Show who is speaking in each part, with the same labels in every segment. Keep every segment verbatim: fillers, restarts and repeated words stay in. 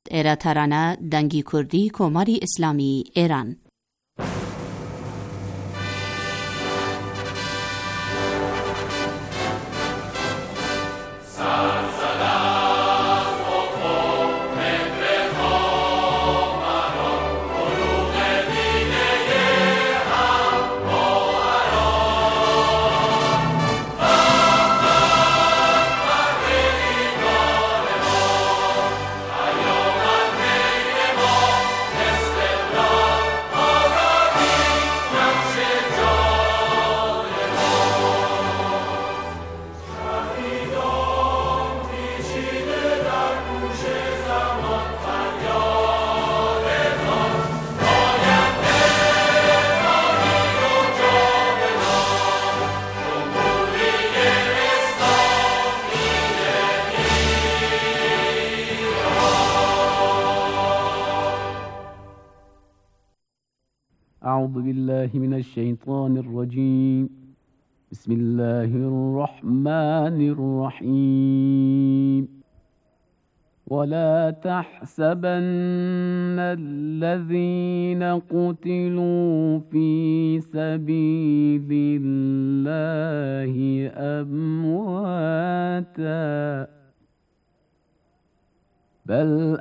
Speaker 1: ایراترانه دنگی کردی کماری اسلامی ایران.
Speaker 2: أعوذ بالله من الشيطان الرجيم. بسم الله الرحمن الرحيم. ولا تحسبن الذين قتلوا في سبيل الله أمواتا بل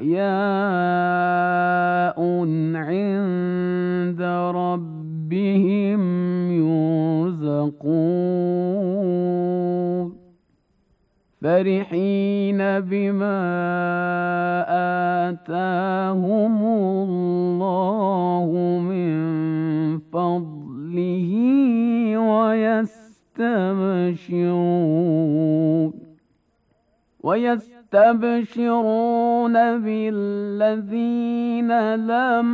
Speaker 2: أحياء عند ربهم يرزقون فرحين بما آتاهم الله من فضله ويستبشرون ويستبشرون يستبشرون بالذين لم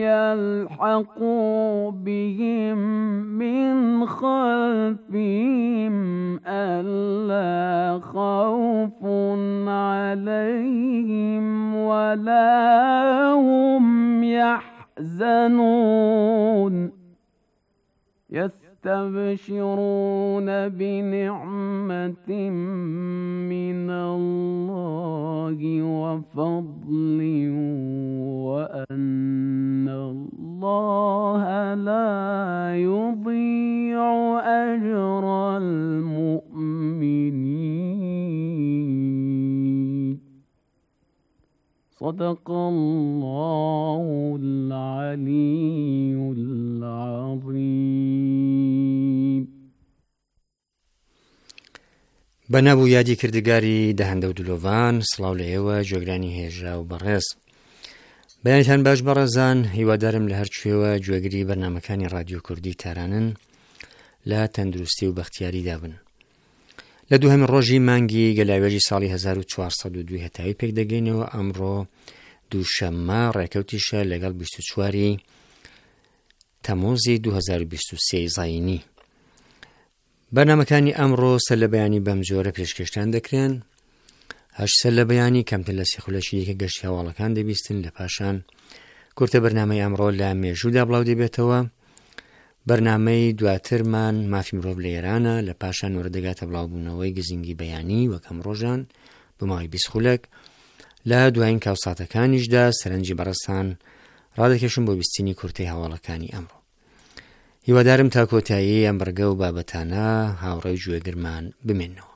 Speaker 2: يلحقوا بهم من خلفهم ألا خوف عليهم ولا هم يحزنون يستبشرون بنعمة من الله وفضل وأن الله لا يضيع أجر المؤمنين. صدق الله العلي العظيم.
Speaker 3: بەنابوو یادی کردگاری دەهەندە و دلۆڤان سڵاو لە ئێوە جۆگرانی هێژرا و بەڕێز. بەیانتان باش بەڕێزان، هیوادارم لە هەر کوێوە گوێگری بەرنامەکانی رادیۆ کوردی تارانن لە تەندروستی و بەختیاریدا بن. لە دووهەمین ڕۆژی مانگی گەلاوێژی ساڵی هەزار و چوارسەد و دوو هەتاوی پێک دەگەینەوە. ئەمڕۆ دووشەممە ڕێکەوتیشە لەگەڵ بیست و چواری تەمووزی دوو هەزار و بیست و سێ زاینی. بەرنامەکانی ئەمڕۆ سەر لە بەیانی بەم جۆرە پێشکەشتان دەکرێن. هەش سەر لە بەیانی کەمتر لە سێخولەکی دیکە گەشتی هەواڵەکان دەبیستن، لە پاشان کورتە بەرنامەی ئەمڕۆ لە مێژوودا بڵاو دەبێتەوە. بەرنامەی دواترمان مافی مرۆڤ لە ئێرانە، لە پاشان وەرە دەگاتە بڵاوبوونەوەی گزینگی بەیانی وەکەم ڕۆژان بماوەی بیست خولەک. لە دوایین کاوساتەکانیشدا سەرنجی بەڕستان ڕادەکێشم بۆ بیستنی کورتەی هەواڵەکانی ئەمڕۆ. هیوادارم تا کۆتایی ئەم بەرگە و بابەتانە هاوڕێی گوێگرمان بمێنەوە.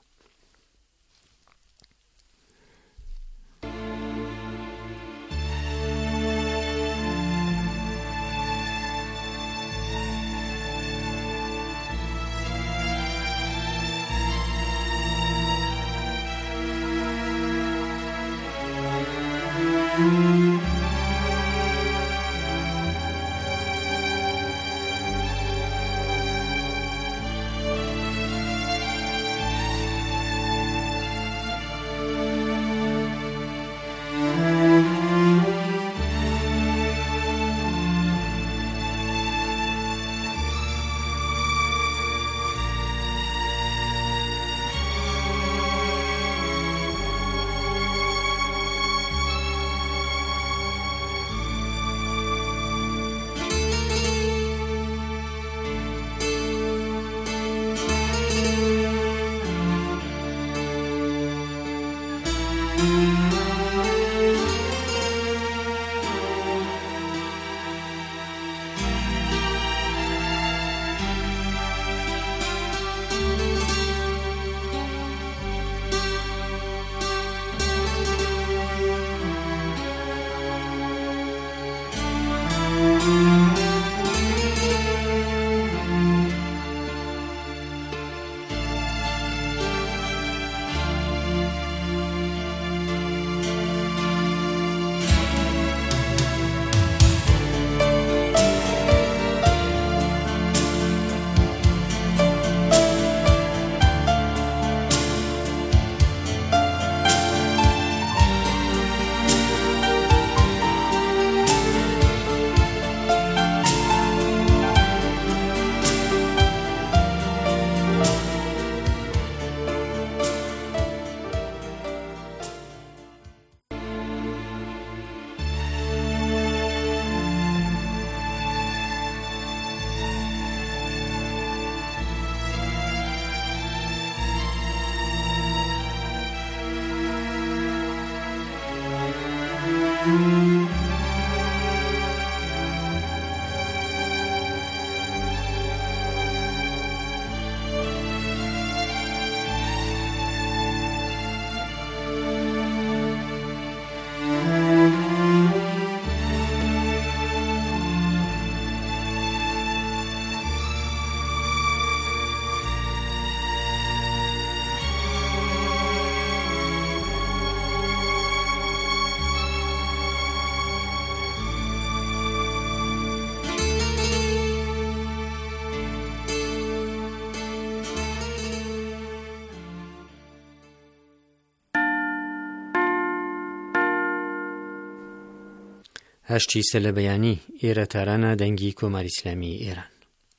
Speaker 3: هەشتی سەلەبەیانی ئێرە تارانە دەنگی کۆماری ئیسلامی ئێران.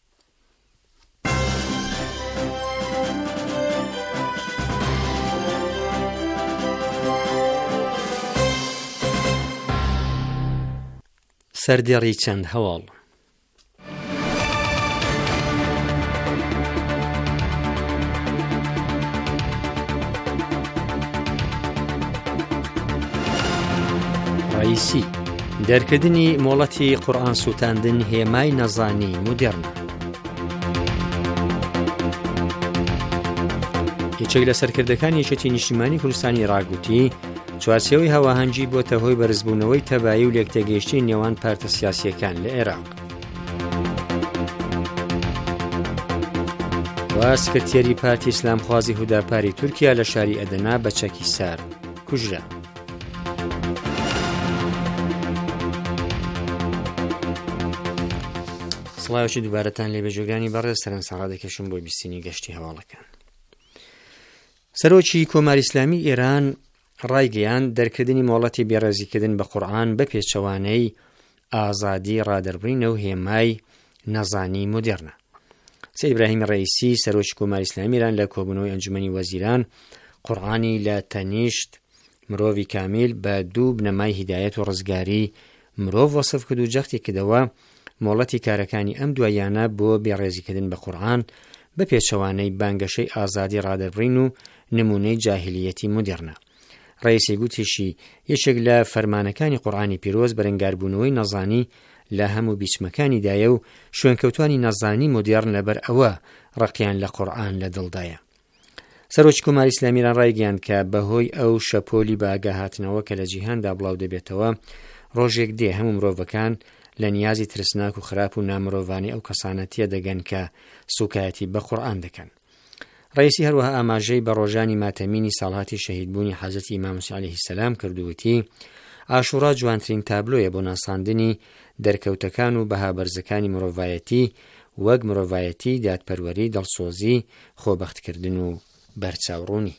Speaker 3: سەردێڕی چەند هەواڵ. ڕئیسی دەرکردنی مۆڵەتی قورئان سووتاندن هێمای نەزانی مودێرنە. یەکێک لە سەرکردەکانی یەکێتی نیشتیمانی کوردستانی ڕاگوتی چوارچێوەی هەواهەنگی بۆتە هۆی بەرزبوونەوەی تەبایی و لێکتێگەیشتنی نێوان پارتە سیاسیەکان لە عێراق. وا سکرتێری پارتی ئیسلامخوازی هوداپاری تورکیا لە شاری ئەدەنا بە چەکی سار کوژرا. سڵاوێکی دووبارەتان لێ بەجێگانی بەڕێز سەرنجسەڵا دەکەشم بۆ بیستنی گەشتی هەواڵەکان. سەرۆکی کۆماری ئیسلامی ئێران ڕایگەیاند دەرکردنی مۆڵەتی بێڕێزیکردن بە قورئان بە پێچەوانەی ئازادی ڕادەربڕینە و هێمای نەزانی مودێرنە. سەید ئیبراهیم ڕەئیسی سەرۆکی کۆماری ئیسلامی ئێران لە کۆبوونەوەی ئەنجومەنی وەزیران قورئانی لە تەنیشت مرۆڤی کامیل بە دوو بنەمای هیدایەت و ڕزگاری مرۆڤ وەسف کرد و جەختی کردەوە مۆڵەتی کارەکانی ئەم دوایانە بۆ بێڕێزیکردن بە قورئان بە پێچەوانەی بانگەشەی ئازادی ڕادەربڕین و نمونەی جاهیلیەتی مودێرنە. ڕئیسی گوتیشی یەکێک لە فەرمانەکانی قورئانی پیرۆز بەرەنگاربوونەوەی نەزانی لە هەموو بیچمەکانی دایە و شوێنکەوتوانی نەزانی مودێرن لەبەر ئەوە ڕقیان لە قورئان لە دڵدایە. سەرۆکی کۆماری ئیسلامی ئێران ڕایگەیاند کە بەهۆی ئەو شەپۆلی بەئاگاهاتنەوە کە لە جیهاندا بڵاو دەبێتەوە ڕۆژێک دێ هەموو مرۆڤەکان لە نیازی ترسناک و خراپ و نامرۆڤانی ئەو کەسانەتیە دەگەن کە سوکایەتی بە قورئان دەکەن. ڕئیسی هەروەها ئاماژەی بە ڕۆژانی ماتەمینی ساڵهاتی شەهیدبوونی حەزرەتی ئیمام موسی عەلەیهی سەلام کردووتی ئاشوڕا جوانترین تابلۆیە بۆ ناساندنی دەرکەوتەکان و بەهابەرزەکانی مرۆڤایەتی وەک مرۆڤایەتی، دادپەروەری، دڵسۆزی، خۆبەختکردن و بەرچاوڕوونی.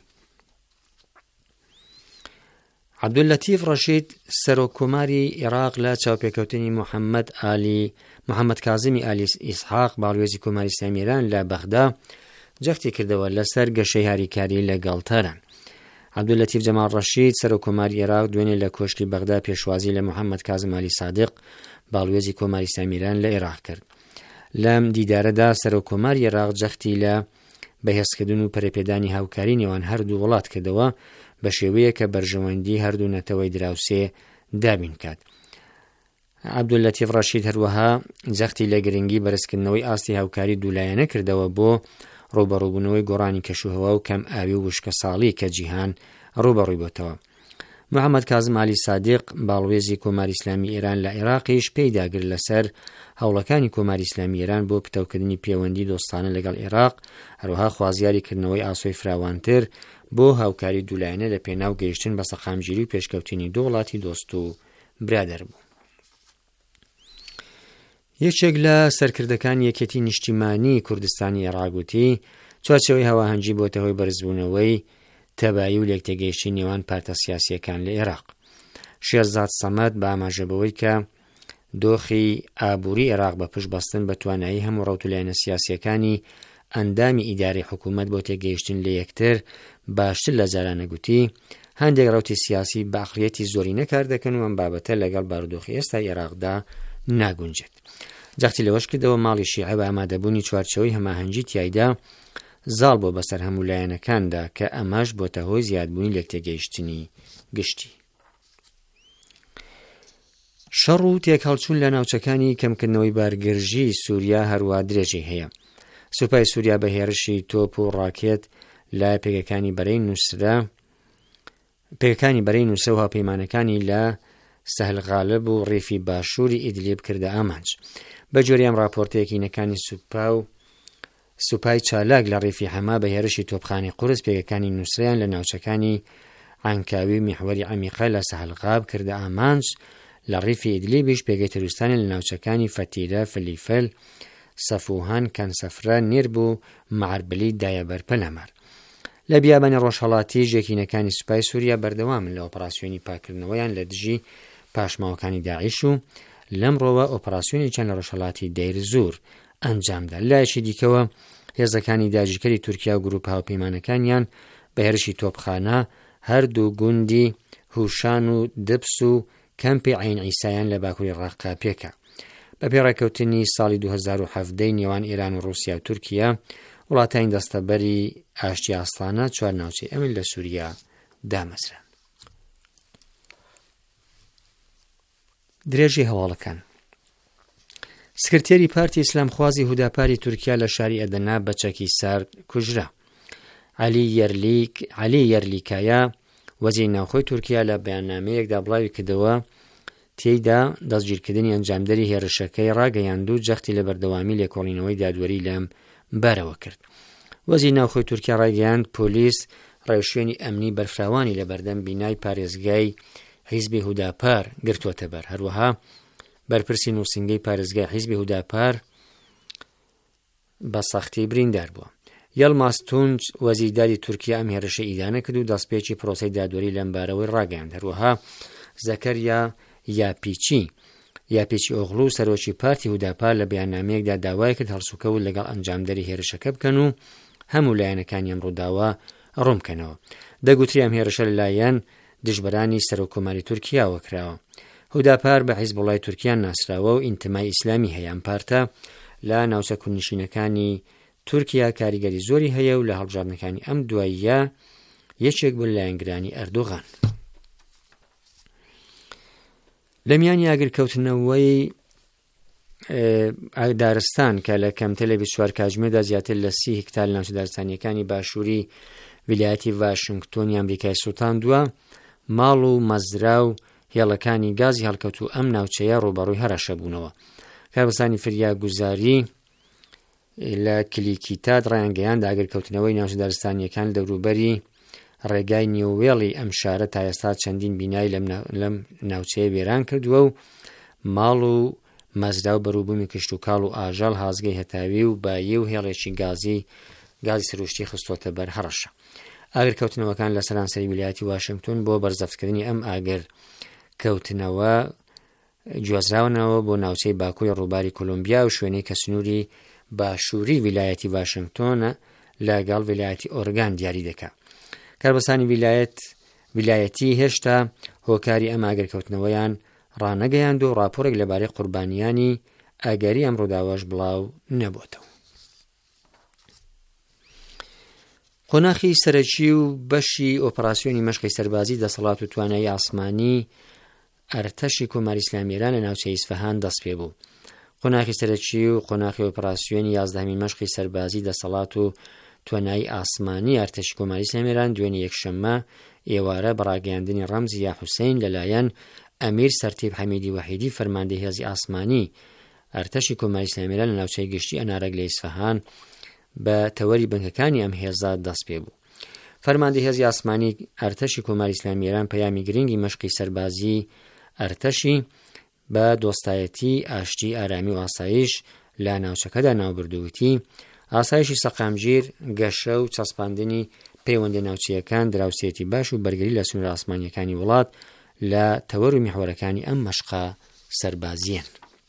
Speaker 3: عەبدولەتیف ڕەشید سەرۆککۆماری عێراق لە چاوپێکەوتنی محەممەد ئالی محەممەد کازمی ئالی ئیسحاق باڵوێزی کۆماری ئیسلامی ئێران لە بەغدا جەختی کردەوە لەسەر گەشەی هاریکاری لەگەڵ تەران. عەبدولەتیف جەمال ڕەشید سەرۆککۆماری عێراق دوێنێ لە کۆشتی بەغدا پێشوازی لە محەممەد کازم ئالی سادق باڵوێزی کۆماری ئیسلامی ئێران لە عێراق کرد. لەم دیدارەدا سەرۆککۆماری عێراق جەختی لە بەهێزکردن و پەرەپێدانی هاوکاری نێوان هەردوو وڵات کردەوە بە شێوەیە کە بەرژەوەندی هەردوو نەتەوەی دراوسێ دابین کات. عەبدولەتیف ڕەشید هەروەها جەختی لە گرنگی بەرزکردنەوەی ئاستی هاوکاری دوولایەنە کردەوە بۆ ڕوبەڕووبوونەوەی گۆڕانی کەشوهەوا و کەم ئاوی و وشکە ساڵی کە جیهان ڕوبەڕووی بۆتەوە. محەممەد کازم ئالی سادق باڵوێزی کۆماری ئیسلامی ئێران لە عێراقیش پێی داگر لەسەر هەوڵەکانی کۆماری ئیسلامی ئێران بۆ پتەوکردنی پەیوەندی دۆستانە لەگەڵ عێراق، هەروەها خوازیاریکردنەوەی ئاسۆی فراوانتر بۆ هاوکاری دوولایەنە لە پێناو گەیشتن بە سەقامگیری و پێشکەوتنی دوو وڵاتی دۆست و برادەر بوو. یەکێک لە سەرکردەکانی یەکێتی نیشتیمانی کوردستانی عێراق گوتی چوارچێوەی هەواهەنگی بۆتە هۆی بەرزبوونەوەی تەبایی و لێکتێگەیشتنی نێوان پارتە سیاسیەکان لە عێراق. شێرزاد سەمەد بە ئاماژەبەوەی کە دۆخی ئابووری عێراق بە پشت بەستن بە توانایی هەموو ڕەوتولایەنە سیاسیەکانی ئەندامی ئیداری حکوومەت بۆ تێگەیشتن لە یەکتر باشتر لە جارانە گوتی هەندێک ڕەوتی سیاسی بە ئەقڵیەتی زۆری نەکار دەکەن و ئەم بابەتە لەگەڵ بارودۆخی ئێستای عێراقدا ناگونجێت. جەختی لەوەش کردەوە ماڵی شیعە بە ئامادەبوونی چوارچەوەی هەماهەنگی تیایدا زاڵ بۆ بەسەر هەموو لایەنەکاندا کە ئەمەش بۆتە هۆی زیادبوونی لێکتێگەیشتنی گشتی. شەڕ و تێکهەڵچوون لە ناوچەکانی کەمکردنەوەی بارگرژی سووریا هەروە درێژی هەیە. سوپای سووریا بە هێرشی تۆپ و ڕاکێت لە پێگەکانی بەرەی نووسرا پێگەکانی بەرەی نووسرە و هاوپەیمانەکانی لە سەهل غالب و ڕێفی باشووری ئیدلیب کردە ئامانج. بە جۆری ئەم راپۆرتەیەکی نەکانی سوپا و سوپای چالاک لە ڕێفی حەما بە هێرشی تۆپخانەی قورس پێگەکانی نووسریان لە ناوچەکانی عەنکاوی میحوەری عەمیقە لە سەهل غاب کردە ئامانج. لە ڕێفی ئیدلیبیش پێگەی تروستانی لە ناوچەکانی فەتیرە، فلیفەل، سەفوهان، کەنسەفرە، نێرب و معربلی دایە بەرپەلەمەر. لە بیابانی ڕۆژهەڵاتی ژێکینەکانی سوپای سووریا بەردەوامن لە ئۆپراسیۆنی پاکردنەوەیان لە دژی پاشماوەکانی داعیش و لەمڕۆوە ئۆپراسیۆنی چەند لە ڕۆژهەڵاتی دەیر زوور ئەنجامدا. لایەکی دیکەوە هێزەکانی داگیرکەری تورکیا و گروپ هاوپەیمانەکانیان بە هێرشی تۆپخانە هەردوو گوندی هوشان و دبس و کەمپی عین عیسایان لە باکووری ڕاقا پێکە. بە پێڕێکەوتنی ساڵی دوو هەزار و هەفت نێوان ئێران و رووسیا و تورکیا وڵاتانی دەستەبەری ئاشتی ئاسڵانە چوار ناوچەی ئەمن لە سووریا دامەزرا. درێژی هەواڵەکان. سکرتێری پارتی ئیسلامخوازی هوداپاری تورکیا لە شاری ئەدەنا بە چەکی سارد کوژرا. علی یەرلیک علی یەرلیکایە وەزیری ناوخۆی تورکیا لە بەیاننامەیەکدا بڵاوی کردەوە تێیدا دەستگیرکردنی ئەنجامدەری هێرشەکەی ڕاگەیاند و جەختی لە بەردەوامی لێکۆڵینەوەی دادوەری لەم بارەوە کرد. وەزیری ناوخۆی تورکیا ڕاگەیاند پۆلیس ڕێوشوێنی ئەمنی بەرفراوانی لە بەردەم بینای پارێزگای حیزبی هوداپار گرتووەتە بەر. هەروەها بەرپرسی نووسنگەی پارێزگای حیزبی هوداپار بە سەختی بریندار بووە. یەلماس تونج وەزیرداری تورکیا ئەم هێرشە ئیدانە کرد و دەستپێکی پرۆسەی دادوەری لەم بارەوەی ڕاگەیاند. هەروەها زەکەریا یاپیچی یاپیچی ئۆغڵو سەرۆکی پارتی هوداپار لە بەیاننامەیەکدا داوای کرد هەڵسوکەوت لەگەڵ ئەنجامدەری هێرشەکە بکەن و هەموو لایەنەکانی ئەم ڕووداوە ڕوومکەنەوە. دەگوتری ئەم هێرشە لەلایەن دژبەرانی سەرۆکۆماری تورکیاوە کراوە. هوداپار بە حیزبوڵای تورکیان ناسراوە و ئینتمای ئیسلامی هەیە. ئەم پارتە لە ناوچە کوردنشینەکانی تورکیا کاریگەری زۆری هەیە و لە هەڵبژاردنەکانی ئەم دواییە یەکێک بوو لایەنگرانی ئەردۆغان. لە میانی ئاگرکەوتنەوەی دارستان کە لە کەمتر لە بیست و چوار کاتژمێردا زیاتر لە سی هکتار لە ناوچە دارستانیەکانی باشووری ویلایەتی ڤاشنگتۆنی ئەمریکای سوتاندووە، ماڵ و مەزرا و هێڵەکانی گازی هەڵکەوت و ئەم ناوچەیە ڕوبەڕووی هەرەشە بوونەوە. کاربەسانی فریاگوزاری لە کلیکیتات ڕایانگەیاند ئاگرکەوتنەوەی ناوچە دارستانیەکان دەوروبەری ڕێگای نیوێڵی ئەم شارە تا ئێستا چەندین بینای لەم ناوچەیە وێران کردووە و ماڵ و مەزرا و بەرووبوومی کشت و کاڵ و ئاژەڵ هازگەی هەتاوی و بایی و هێڵێکی گازی گازی سروشتی خستۆتە بەر هەڕەشە. ئاگرکەوتنەوەکان لە سەرانسەری ویلایەتی واشنگتۆن بۆ بەرزەفتکردنی ئەم ئاگر کەوتنەوە گوێزراونەوە بۆ ناوچەی باکووری ڕووباری کۆلۆمبیا و شوێنەی کە سنووری باشووری ویلایەتی واشنگتۆنە لەگەڵ ویلایەتی ئۆرگان دیاری دەکات. کاربەسانی ویلایەت ویلایەتی هێشتا هۆکاری ئەم ئاگرکەوتنەوەیان ڕانەگەیاند و ڕاپۆرێک لەبارەی قوربانیانی ئاگەری ئەم ڕووداوەش بڵاو نەبووتەوە. قۆناغی سەرەکی و بەشی ئۆپراسیۆنی مەشقی سەربازی دەسەڵات و توانایی ئاسمانی ئەرتەشی کۆماری ئیسلامی ئێران لە ناوچەی ئیسفەهان دەست پێ بوو. قۆناغی سەرەکی و قۆناغی ئۆپراسیۆنی یازدەهەمین مەشقی سەربازی دەسەڵات و توانایی ئاسمانی ئەرتەشی کۆماری ئیسلامی ئێران دوێنێ یەکشەممە ئێوارە بەڕاگەیاندنی ڕەمزی یا حوسێن لەلایەن ئەمیر سەرتیب حەمیدی وەحیدی فەرماندەی هێزی ئاسمانی ئەرتەشی کۆماری ئیسلامی ئێران لە ناوچەی گشتی ئەنارەک لە ئیسفەهان بە تەوەری بنکەکانی ئەم هێزە دەست پێ بوو. فەرماندەی هێزی ئاسمانی ئەرتەشی کۆماری ئیسلامی ئێران پەیامی گرنگی مەشقی سەربازی ئەرتەشی بە دۆستایەتی، ئاشتی، ئارامی و ئاسایش لە ناوچەکەدا ناوبردووتی ئاسایشی سەقامگیر، گەشە و چەسپاندنی پەیوەندی ناوچەیەکان دراوسێتی باش و بەرگری لە سنوور ئاسمانیەکانی وڵات لە تەوەر و میحوەرەکانی ئەم مەشقە سەربازیەن.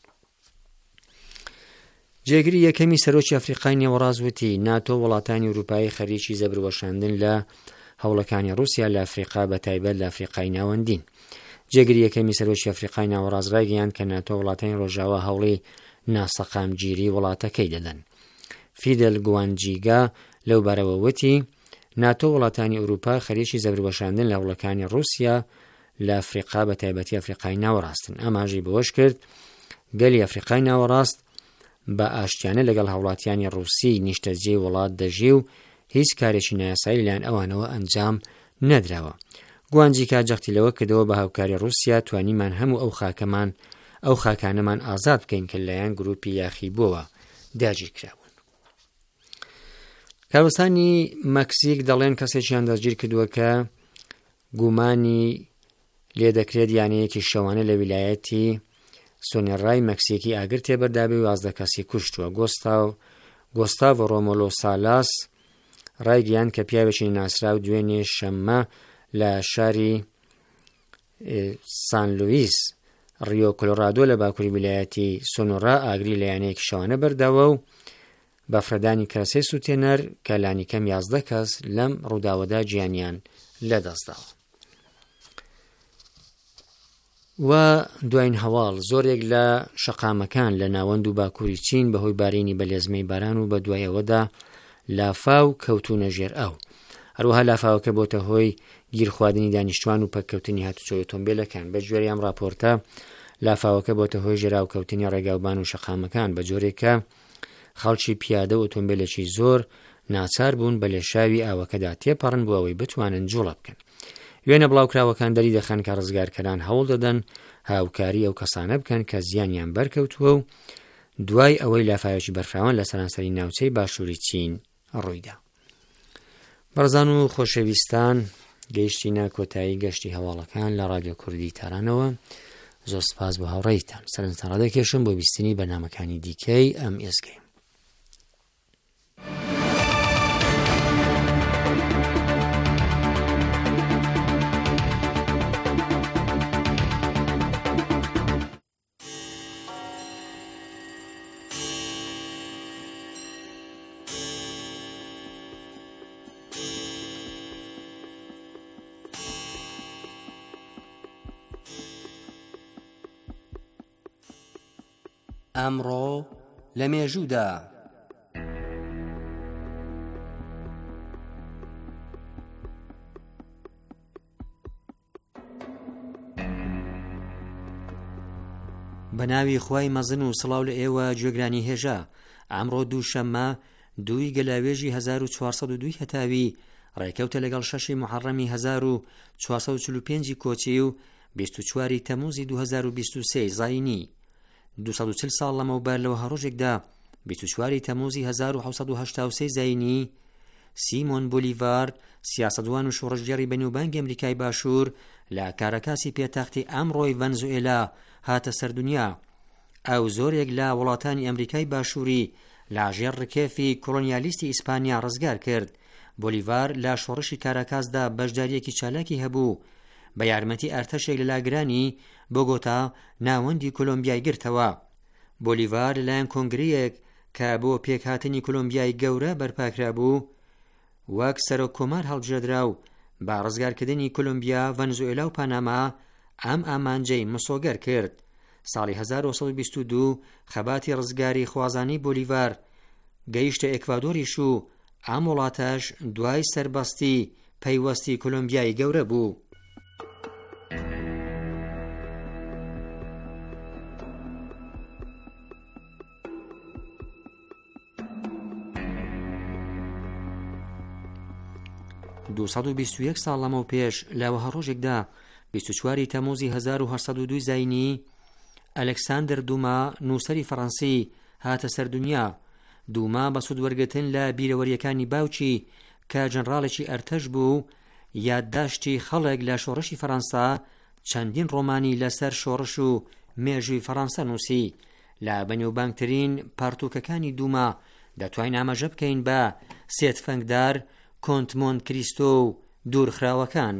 Speaker 3: جێگری یەکەمی سەرۆکی ئەفریقای نێوەڕاستوتی ناتۆ وڵاتانی ئەوروپایی خەریکی زەبروەشاندن لە هەوڵەکانی رووسیا لە ئەفریقا بە تایبەت لە ئەفریقای ناوەندین. جێگری یەکەمی سەرۆکی ئەفریقای ناوەڕاست ڕایگەیاند کە ناتۆ وڵاتانی ڕۆژاوا هەوڵی ناسەقامگیری وڵاتەکەی دەدەن. فیدل گوانجیگا لەو بارەوە وتی ناتۆ وڵاتانی ئەوروپا خەریکی زەبروەشاندن لە هەوڵەکانی رووسیا لە ئەفریقا بە تایبەتی ئەفریقای ناوەڕاستن. ئاماژەی بەوەش کرد گەلی ئەفریقای ناوەڕاست بە ئاشتیانە لەگەڵ هاوڵاتیانی ڕووسی نیشتەجێی وڵات دەژی و هیچ کارێکی نایاسایی لەلایەن ئەوانەوە ئەنجام نەدراوە. گوانجیکا جەختی لەوە کردەوە بە هاوکاری رووسیا توانیمان هەموو ئەو خاکەمان ئەو خاکانەمان ئازاد بکەین کە لەلایەن گروپی یاخی بووە داگیر کرابوون. کاربەسانی مەکسیک دەڵێن کەسێکیان دەستگیر کردووە کە گومانی لێ دەکرێت یانەیەکی شەوانە لە ویلایەتی سۆنێڕای مەکسیکی ئاگر تێبەردابێ و یازدە کەسی کوشتووە. گۆستاڤۆ ڕۆمۆلۆ سالاس ڕایگەیاند کە پیاوێکی ناسراو دوێنێ شەممە لە شاری سان لوئیس ڕیۆ کۆلۆرادۆ لە باکووری ویلایەتی سۆنۆرا ئاگری لە یانەیەکی شەوانە بەرداوە و بەفرەدانی کەسێ سوتێنەر کە لانیکەم یازدە کەس لەم ڕووداوەدا گیانیان لەدەستداوە. و دوایین هەواڵ زۆرێک لە شەقامەکان لە ناوەند و باکووری چین بەهۆی بارینی بەلێزمەی باران و بە دوایەوەدا لافاو کەوتونە ژێر ئاو. هەروەها لافاوەکە بۆتە هۆی گیرخواردنی دانیشتوان و پەککەوتنی هاتوچۆی ئۆتۆمبیلەکان. بە گوێرەی ئەم راپۆرتە لافاوەکە بۆتە هۆی ژێراوکەوتنی ڕێگاوبان و شەقامەکان بە جۆرێکە خەڵکی پیادە و ئۆتۆمبیلێکی زۆر ناچار بوون بە لێشاوی ئاوەکەدا تێپەڕن بۆ ئەوەی بتوانن جوڵە بکەن. وێنە بڵاوکراوەکان دەری دەخەن کە ڕزگارکەران هەوڵ دەدەن هاوکاری ئەو کەسانە بکەن کە زیانیان بەرکەوتووە و دوای ئەوەی لافاوێکی بەرفراوان لە سەرانسەری ناوچەی باشووری چین ڕوویدا. بەڕزان و خۆشەویستان، گەیشتینە کۆتایی گەشتی هەواڵەکان لە ڕادیۆ کوردی تارانەوە. زۆر سپاس بۆ هاوڕێیتان. سەرنجتان ڕادەکێشم بۆ بیستنی بەرنامەکانی دیکەی ئەم ئێسکەی.
Speaker 4: ئەمڕۆ لە مێژوودا بە ناوی خوای مەزن و سڵاو لە ئێوە گوێگرانی هێژە. ئەمڕۆ دووشەممە دووی گەلاوێژی هەزار و چوارسەد و دوو هەتاوی ڕێکەوتە لەگەڵ شەشی محەڕەمی هەزار و چوارسەد و چل و پێنج کۆچی و بیست و چواری تەموزی دوو هەزار و بیست و سێ زاینی. دووسەد و چل ساڵ لەمەوبەر لەوە هەڕۆژێکدا بیست و چواری تەموزی هەزار و حەوسەد و هەشتا و سێ زاینی سیمۆن بۆلیڤار سیاسەتوان و شۆڕەشگەڕی بەنێوبانگی ئەمریکای باشوور لە کارەکاسی پێتەختی ئەمڕۆی ڤەنزوئێلا هاتە سەردونیا. ئەو زۆرێک لە وڵاتانی ئەمریکای باشووری لاژێر ڕکێفی کۆڵۆنیالیستی ئیسپانیا ڕزگار کرد. بۆلیڤار لە شۆڕشی کارەکاسدا بەشداریەکی چالاکی هەبوو. بە یارمەتی ئەرتەشێک لە لاگرانی بۆگۆتا ناوەندی کۆلۆمبیای گرتەوە. بۆلیڤار لەلایەن کۆنگرەیەک کە بۆ پێکهاتنی کۆلۆمبیای گەورە بەرپاکرا بوو وەک سەرۆک کۆمار هەڵبژێردرا و با ڕزگارکردنی کۆلۆمبیا، ڤەنزوئێلا و پاناما ئەم ئامانجەی مسۆگەر کرد. ساڵی هەزار و سەد و بیست و دوو خەباتی ڕزگاری خوازانی بۆلیڤار گەیشتە ئێکڤادۆریش و ئەم وڵاتەش دوای سەربەستی پەیوەستی کۆلۆمبیای گەورە بوو. دووسەد و بیست و یەک ساڵ لەمەو پێش لەوەها ڕۆژێکدا بیست و چواری تەموزی هەزار و هەشسەد و دوو زاینی ئەلێکساندر دوما نووسەری فەڕەنسی هاتە سەردونیا. دوما بە سوودوەرگرتن لە بیرەوەریەکانی باوکی کە جەنڕاڵێکی ئەرتەش بوو یادداشتی خەڵک لە شۆڕشی فەڕەنسا چەندین ڕۆمانی لەسەر شۆڕش و مێژووی فەڕەنسا نووسی. لە بەنێوبانگترین پارتووکەکانی دوما دەتوانین ئاماژە بکەین بە سێت فەنگدار، کۆنت مۆنت کریستۆ و دوورخراوەکان.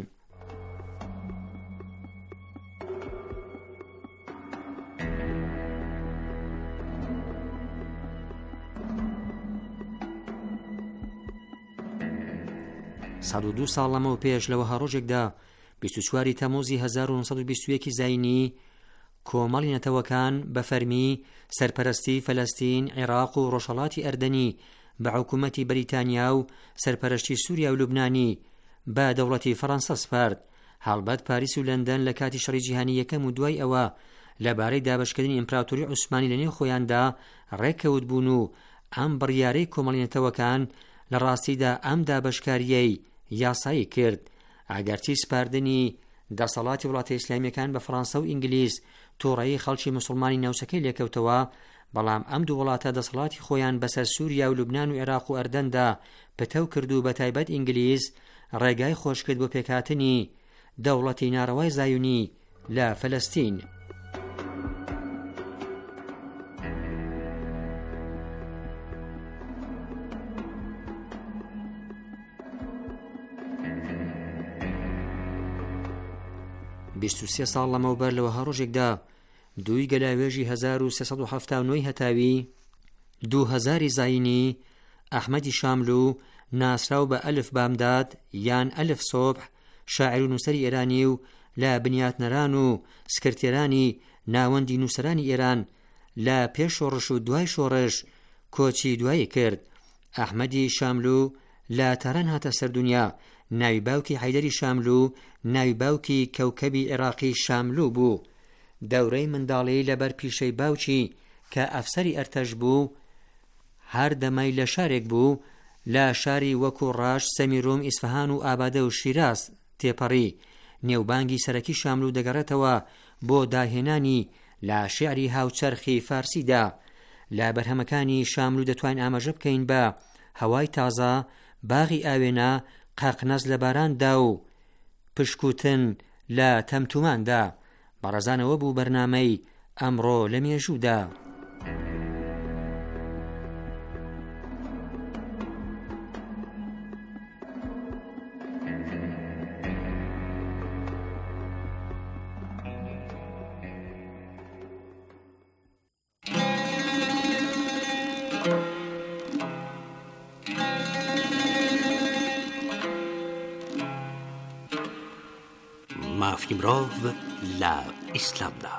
Speaker 4: سەد و دوو ساڵ لەمەوە پێش لەوەها ڕۆژێکدا بیست و چواری تەموزی هەزار و نۆسەد و بیست و یەک زاینی کۆمەڵی نەتەوەکان بە فەرمی سەرپەرستی فەلەستین، عێراق و ڕۆژهەڵاتی ئەردەنی بە حکوومەتی بەریتانیا و سەرپەرشتی سووریا و لوبنانی بە دەوڵەتی فەڕەنسا سپارد. هەڵبەت پاریس و لەندەن لە کاتی شەڕی جیهانی یەکەم و دوای ئەوە لەبارەی دابەشکردنی ئیمپراتۆری عوسمانی لەنێو خۆیاندا ڕێکەوت بوون و ئەم بڕیارەی کۆمەڵی نەتەوەکان لە ڕاستیدا ئەم دابەشکاریەی یاسایی کرد. ئاگەرچی سپاردنی دەسەڵاتی وڵاتە ئیسلامیەکان بە فەڕەنسا و ئینگلیز تووڕەیی خەڵکی موسڵمانی ناوچەکەی لێکەوتەوە، بەڵام ئەم دوو وڵاتە دەسەڵاتی خۆیان بەسەر سووریا و لوبنان و عێراق و ئەردەندا پتەو کرد و بە تایبەت ئینگلیز ڕێگای خۆش کرد بۆ پێکهاتنی دەوڵەتی ناڕەوای زایونی لە فەلەستین. بیست و سێ ساڵ لەمەوبەر لەوە هەڕۆژێکدا دووی گەلاوێژی هەزار و سێسەد و هەفتاد و نۆی هەتاوی دوو هەزاری زاینی ئەحمەدی شامل و ناسراو بە ئەلف بامداد یان ئەلف سۆبح شاعر و نووسەری ئێرانی و لە بنیاتنەران و سکرتێرانی ناوەندی نووسەرانی ئێران لە پێش شۆڕش و دوای شۆڕش کۆچی دوایی کرد. ئەحمەدی شامل و لە تەرەن هاتە سەردونیا، ناوی باوکی حەیدەری شامل و ناوی باوکی کەوکەبی عێراقی شاملو بوو. دەورەی منداڵی لەبەر پیشەی باوکی کە ئەفسەری ئەرتەش بوو هەر دەمای لە شارێک بوو لە شاری وەکو ڕاش، سەمیرۆم، ئیسفەهان و ئابادە و شیراز تێپەڕی. نێوبانگی سەرەکی شاملو دەگەڕێتەوە بۆ داهێنانی لە شێعری هاوچەرخی فارسیدا. لە بەرهەمەکانی شاملو دەتوانین ئاماژە بکەین بە هەوای تازە، باغی ئاوێنە، قاقنەز لە باراندا و پشکوتن لە تەمتوماندا. بەڕێزانەوە بوو بەرنامەی ئەمڕۆ لە مێژوودا.
Speaker 5: مافی مرۆڤ لە ئیسلامدا.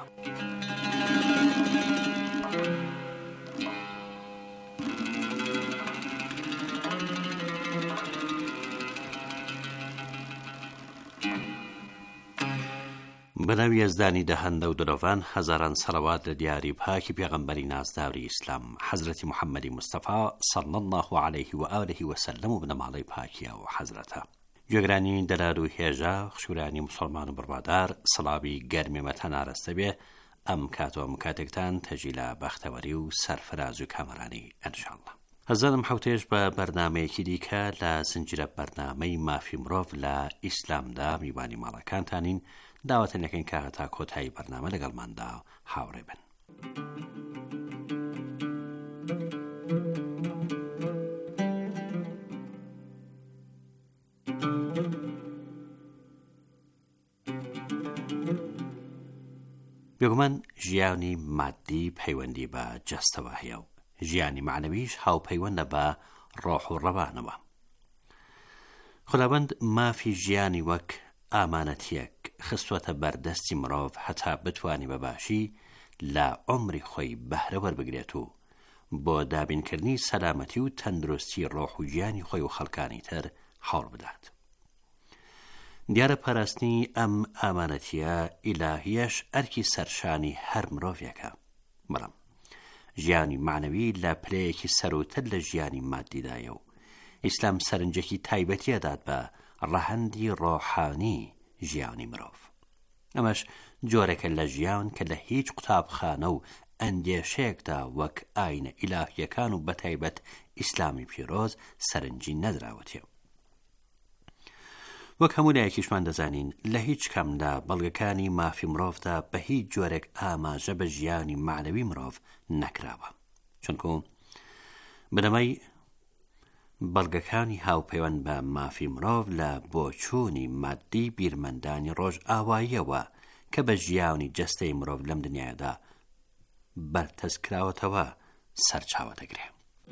Speaker 5: بەناوی یەزدانی دەهەندە و درۆڤان هەزاران سەڵەوات لە دیاری پاکی پێغەمبەری نازداوری ئیسلام حەزرەتی محەممەدی مستەفا صلی الله علیه و آله وسلم و بنەماڵەی پاکیە و حەزرەتە. گوێگرانی دەرار و هێژە، خشوورانی مسلمان و بڕوادار، سڵاوی گەرمێمەتە ناڕەستە بێ. ئەم کاتەوە مکاتێکتان تەجی لە بەختەوەری و سەرفراز و کامەرانی ئەنشاءالله. هەزارم حوتێش بە بەرنامەیەکی دیکە لە زنجیرە بەرنامەی مافی مرۆڤ لە ئیسلامدا میوانی ماڵەکانتانین. داوەتەن یەکەین کە تا کۆتایی بەرنامە لەگەڵماندا هاوڕێ بن. بێگومان ژیانی مادی پەیوەندی بە جەستەوە هەیە و ژیانی معنەویش هاوپەیوەندە بە ڕۆح و ڕەوانەوە. خوداوەند مافی ژیانی وەک ئامانەتیەک خستوەتە بەردەستی مرۆڤ هەتا بتوانی بەباشی لە عمری خۆی بەهرە وەربگرێت و بۆ دابینکردنی سەلامەتی و تەندروستی ڕۆح و ژیانی خۆی و خەڵکانی تر هەوڵ بدات. دیارە پاراستنی ئەم ئامانەتیە ئیلاهیەش ئەرکی سەرشانی هەر مرۆڤێکە. بەڵام ژیانی معنەوی لە پلەیەکی سەرۆتر لە ژیانی مادیدایە و ئیسلام سەرنجێکی تایبەتیە دات بە ڕەهەندی ڕۆحانی ژیانی مرۆڤ. ئەمەش جۆرێکە لە ژیان کە لە هیچ قوتابخانە و ئەندێشەیەکدا وەک ئاینە ئیلاهیەکان و بەتایبەت ئیسلامی پیرۆز سەرنجی نەدراوەتێ. وەک هەموو لایەکیشمان دەزانین لە هیچ کەمدا بەڵگەکانی مافی مرۆڤدا بە هیچ جۆرێک ئاماژە بە ژیانی معنەوی مرۆڤ نەکراوە، چونکو بنەمای بەڵگەکانی هاوپەیوەند بە مافی مرۆڤ لە بۆچوونی مادی بیرمەندانی ڕۆژ ئاواییەوە کە بە ژیانی جەستەی مرۆڤ لەم دنیادا بەرتەسکراوەتەوە سەرچاوە دەگرێت.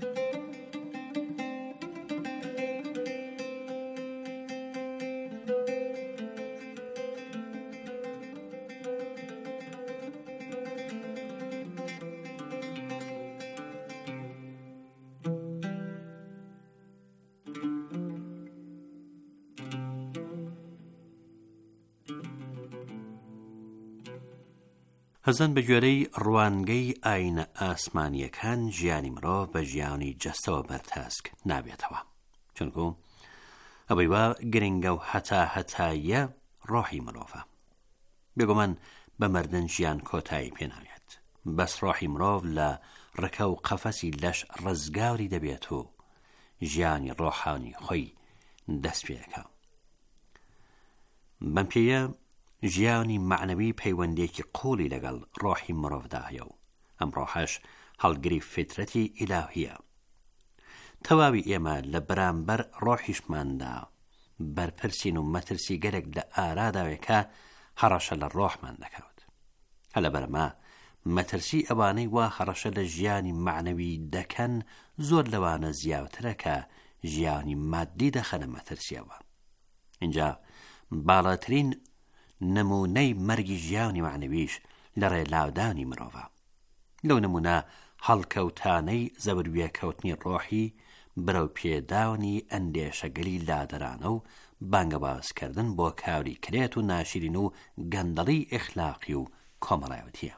Speaker 5: هەزان بە گوێرەی ڕوانگەی ئاینە ئاسمانیەکان ژیانی مرۆڤ بە ژیانی جەستەوە بەرتەسک نابێتەوە، چونکو ئەوەی وا گرنگە و هەتا هەتاییە ڕۆحی مرۆڤە. بێگومان بە مردن ژیان کۆتایی پێناوێت، بەس ڕۆحی مرۆڤ لە ڕکە و قەفەسی لەش ڕزگاوری دەبێت و ژیانی ڕۆحانی خۆی دەست پێەکە. بەم پێیە ژیانی معنەوی پەیوەندێکی قوڵی لەگەڵ ڕۆحی مرۆڤدا هەیە و ئەم ڕۆحەش هەڵگری فیترەتی ئیلاهیە. تەواوی ئێمە لە بەرامبەر ڕۆحیشماندا بەرپرسین و مەترسی گەرێک لە ئاراداوێکە هەڕەشە لە ڕۆحمان دەکەوت. هەلە بەرەما مەترسی ئەوانەی وا هەڕەشە لە ژیانی معنەوی دەکەن زۆر لەوانە زیاترە کە ژیانی مادی دەخەنە مەترسیەوە. اینجا باڵاترین نمونەی مەرگی ژیانی معنەویش لە ڕێلاودانی مرۆڤە. لەو نمونە هەڵکەوتانەی زەبرویەکەوتنی ڕۆحی برەو پێداونی ئەندێشەگەلی لادەرانە و بانگەبازکردن بۆ کاوری کرێت و ناشرین و گەندەڵی ئیخلاقی و کۆمەڵایەتیە.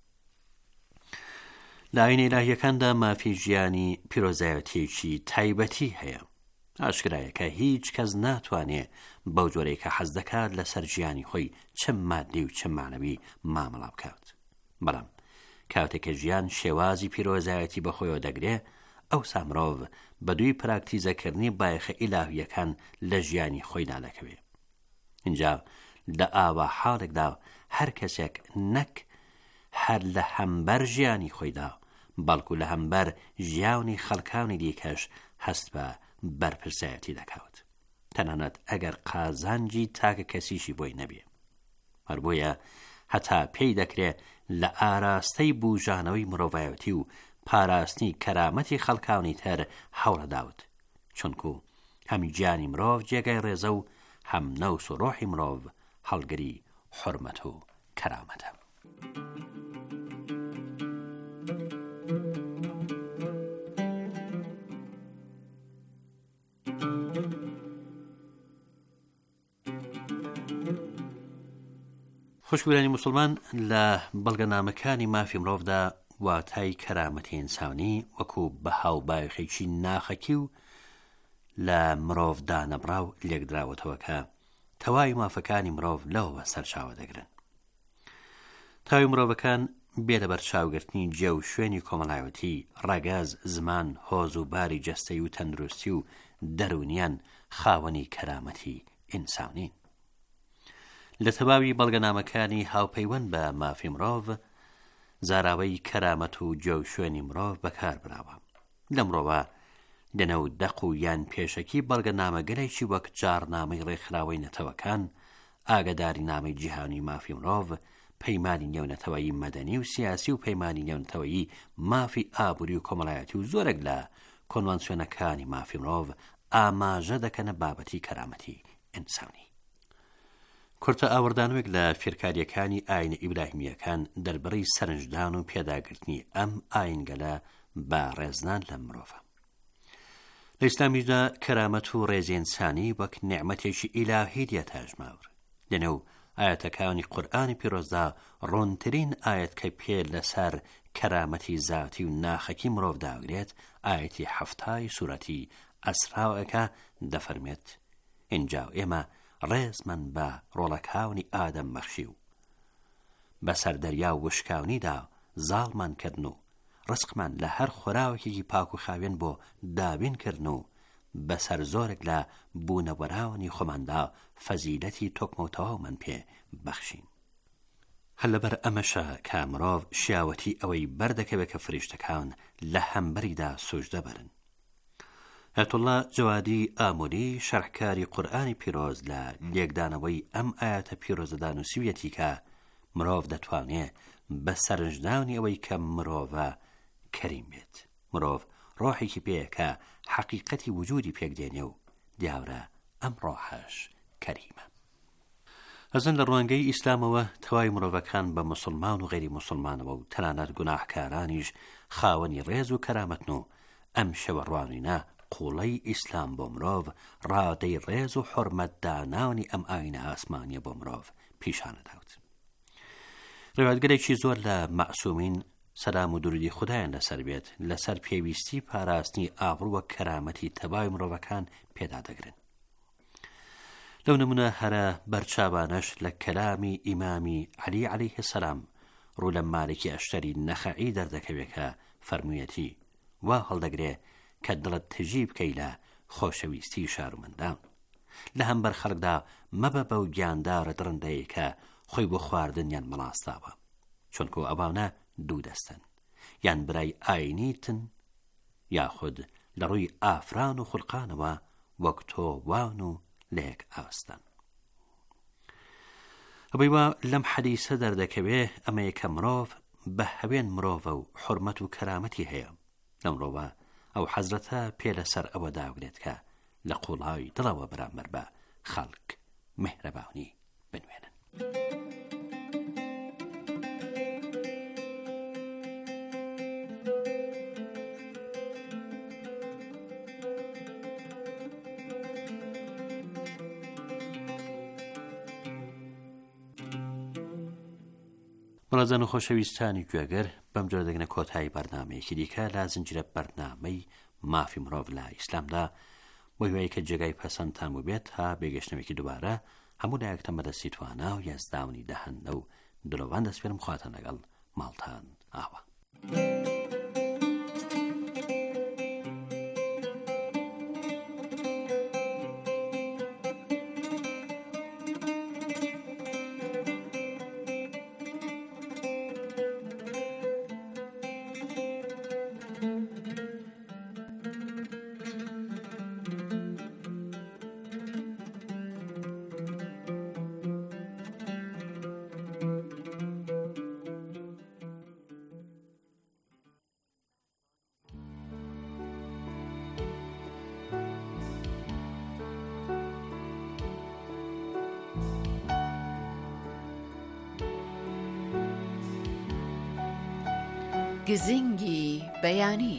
Speaker 5: لە ئاینە ئیلاهیەکاندا مافی ژیانی پیرۆزایەتیەکی تایبەتی هەیە. ئاشکرایە کە هیچ کەس ناتوانێت بەو جۆرەی کە حەز دەکات لەسەر ژیانی خۆی چەم مادی و چەم معنەوی مامەڵا بکات. بەڵام کاتێکە ژیان شێوازی پیرۆزایەتی بەخۆیەوە دەگرێ، ئەوسا مرۆڤ بەدووی پراکتیزەکردنی بایەخە ئیلاهیەکان لە ژیانی خۆیدا دەکەوێت. اینجا لە ئاوا حاڵێکدا هەر کەسێک نەک هەر لە هەمبەر ژیانی خۆیدا بەڵکو لە هەمبەر ژیانی خەڵکانی دیکەش هەست بە بەرپرسایەتی دەکەوت، تەنانەت ئەگەر قازانجی تاکە کەسیشی بۆی نەبێ. هەر بۆیە هەتا پێی دەکرێت لە ئاراستەی بوژانەوەی مرۆڤایەتی و پاراستنی کەرامەتی خەڵکانی تر هەوڵەداوت، چونکو هەمی گیانی مرۆڤ جێگای ڕێزە و هەم نەوس و ڕۆحی مرۆڤ هەڵگری حورمەت و کەرامەتە. خوشگویانی مسلمان لە بەڵگەنامەکانی مافی مرۆڤدا واتای کەرامەتی ئینسانی وەکو بەهاو بایەخێکی ناخەکی و لە مرۆڤدا نەبراو لێکدراوەتەوە کە تەواوی مافەکانی مرۆڤ لەوە سەرچاوە دەگرن. تاوی مرۆڤەکان بێ لە بەرچاوگرتنی جێ و شوێنی کۆمەڵایەتی، ڕەگەز، زمان، هۆز و باری جەستەی و تەندروستی و دەرونیان خاوەنی کەرامەتی ئینسانین. لە تەواوی بەڵگەنامەکانی هاوپەیوەند بە مافی مرۆڤ زاراوەی کەرامەت و جێ و شوێنی مرۆڤ بەکار براوە. لە مرۆڤە لەنەو دەق و یان پێشەکی بەڵگەنامەگەرێکی وەک جارنامەی ڕێکخراوەی نەتەوەکان، ئاگاداری نامەی جیهانی مافی مرۆڤ، پەیمانی نێونەتەوەیی مەدەنی و سیاسی و پەیمانی نێونەتەوەیی مافی ئابووری و کۆمەڵایەتی و زۆرێک لە کۆنڤانسیۆنەکانی مافی مرۆڤ ئاماژە دەکەنە بابەتی کەرامەتی ئینسانی. کورتە ئاوردانوێک لە فێرکاریەکانی ئاینە ئیبراهیمیەکان دەربڕی سەرنجدان و پێداگرتنی ئەم ئاینگەلە بە ڕێزنان لە مرۆڤە. لە ئیسلامیشدا کەرامەت و ڕێزی ئینسانی وەک نێعمەتێکی ئیلاهی دێتە ژماور. لەنێو ئاەتەکانی قورئانی پیرۆزدا ڕوونترین ئاەت کە پێ لەسەر کەرامەتی زاتی و ناخەکی مرۆڤ داگرێت ئاەتی هەفتای سوورەتی ئەسراوەکە دەفەرمێت: اینجا ئێمە ڕێزمان بە ڕۆڵەکاونی ئادەم بەخشی و بەسەر دەریا و وشکاونیدا زاڵمان کردن و ڕزقمان لە هەر خۆراوێکی پاک و خاوێن بۆ دابین کردن و بەسەر زۆرێک لە بوونەوەراوەنی خۆماندا فەزیلەتی تۆکمە و تەواومان پێ بەخشین. هەر لەبەر ئەمەشە کە مرۆڤ شیاوەتی ئەوەی بەردەکەوێت کە فریشتەکان لە هەمبەریدا سوژدە بەرن. ئەتوڵا جەوادی ئاموری شەرحکاری قورئانی پیرۆز لە لێکدانەوەی ئەم ئاەتە پیرۆزەدا نووسیویەتی کە مرۆڤ دەتوانێت بە سەرنجدانی ئەوەی کە مرۆڤە کەریم بێت. مرۆڤ ڕۆحێکی پێیە کە حەقیقەتی وجودی پێکدێنێ و دیاورە ئەم ڕۆحەش کەریمە. ئەزن لە ڕوانگەی ئیسلامەوە تەواوی مرۆڤەکان بە موسڵمان و غەیری موسڵمانەوە و تەنانەت گوناحکارانیش خاوەنی ڕێز و کەرامەتن و ئەم شەوە ڕوانینە قوڵەی ئیسلام بۆ مرۆڤ ڕادەی ڕێز و حورمەت داناونی ئەم ئاینە ئاسمانیە بۆ مرۆڤ پیشانەداوت. ڕێوەتگەرێکی زۆر لە مەعسوومین سەلام و درودی خودایان لەسەر بێت لەسەر پێویستی پاراستنی ئابڕوو و کەرامەتی تەواوی مرۆڤەکان پێدا دەگرن. لەو نمونە هەرە بەرچاوانەش لە کەلامی ئیمامی عەلی عەلەیه سەلام ڕوو لە مالکی ئەشتەری نەخەعی دەردەکەوێت کە فەرموویەتی: وا هەڵدەگرێ کە دڵت تژی بکەی لە خۆشەویستی شارومەندان. لە هەمبەر خەڵکدا مەبە بەو گیاندارە درندەیە کە خۆی بۆ خواردنیان مەڵاستاوە، چونکو ئەوانە دوو دەستن، یان برای ئاینیتن یاخود لە ڕووی ئافران و خوڵقانەوە وەک تۆ وان و لێک ئاستن. بەبەیوە لەم حەدیسە دەردەکەوێ ئەمەیە کە مرۆڤ بە هەوێن مرۆڤە و حورمەت و کەرامەتی هەیە. لە مرۆڤە ئەو حەزرەتە پێ لەسەر ئەوە داوگرێت کە لە قوڵای دڵەوە بەرامبەر بە خەڵک مهرەبانی بنوێنن. بەڵێزان و خۆشەویستانی گوێگەر بەم جۆرە دەگەنە کۆتایی بەرنامەیەکی دیکە لە زنجیرە بەرنامەی مافی مرۆڤ لە ئیسلامدا بۆ هیوایی کە جێگای پەسەندتان بێت تا بێگەشتنەوەیەکی دووبارە هەموو لایەکتان بەدەستی توانە و یازداونی دەهەندە و دلۆڤان دەسپێرم خواتە لەگەڵ ماڵتان ئاوە.
Speaker 1: گزنگی بەیانی.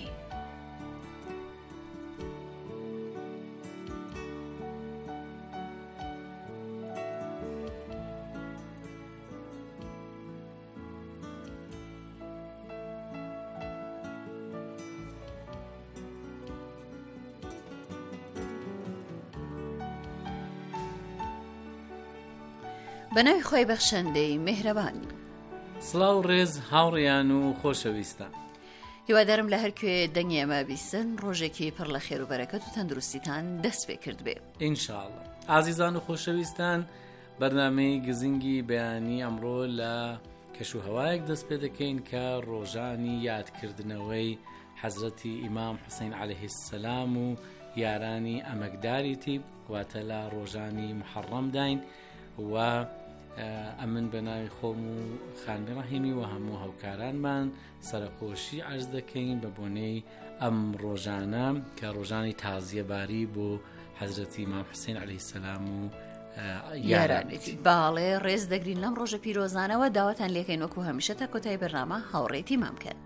Speaker 1: بەناوی خۆی بەخشەندەی میهرەبان.
Speaker 2: سڵاو ڕێز هاوڕێیان و خۆشەویستان.
Speaker 1: هیوادارم لە هەرکوێ دەنگی ئەمە بیستن ڕۆژێکی پڕ لە خێر و بەرەکەت و تەندروستیتان دەست پێ کرد بێ
Speaker 2: ئینشاءڵڵا. ئازیزان و خۆشەویستان، بەرنامەی گزنگی بەیانی ئەمڕۆ لە کەشوهەوایەک دەست پێ دەکەین کە ڕۆژانی یادکردنەوەی حەزرەتی ئیمام حوسەین عەلەیهی السەلام و یارانی ئەمەکداریتی واتە لە ڕۆژانی محەڕەم داین و ئەمن بە ناوی خۆم و خانمی ڕەحیمی و هەموو هاوکارانمان سەرخۆشی عەرز دەکەین بە بۆنەی ئەم ڕۆژانە کە ڕۆژانی تازیەباری بۆ حەزرەتی ئیمام حوسەین عەلەیهی السەلام و یارانێتی.
Speaker 1: باڵێ ڕێز دەگرین لەم ڕۆژە پیرۆزانەوە داوەتان لێکەین وەکو هەمیشە تا کۆتایی بەرنامە هاوڕێتی مامکەن.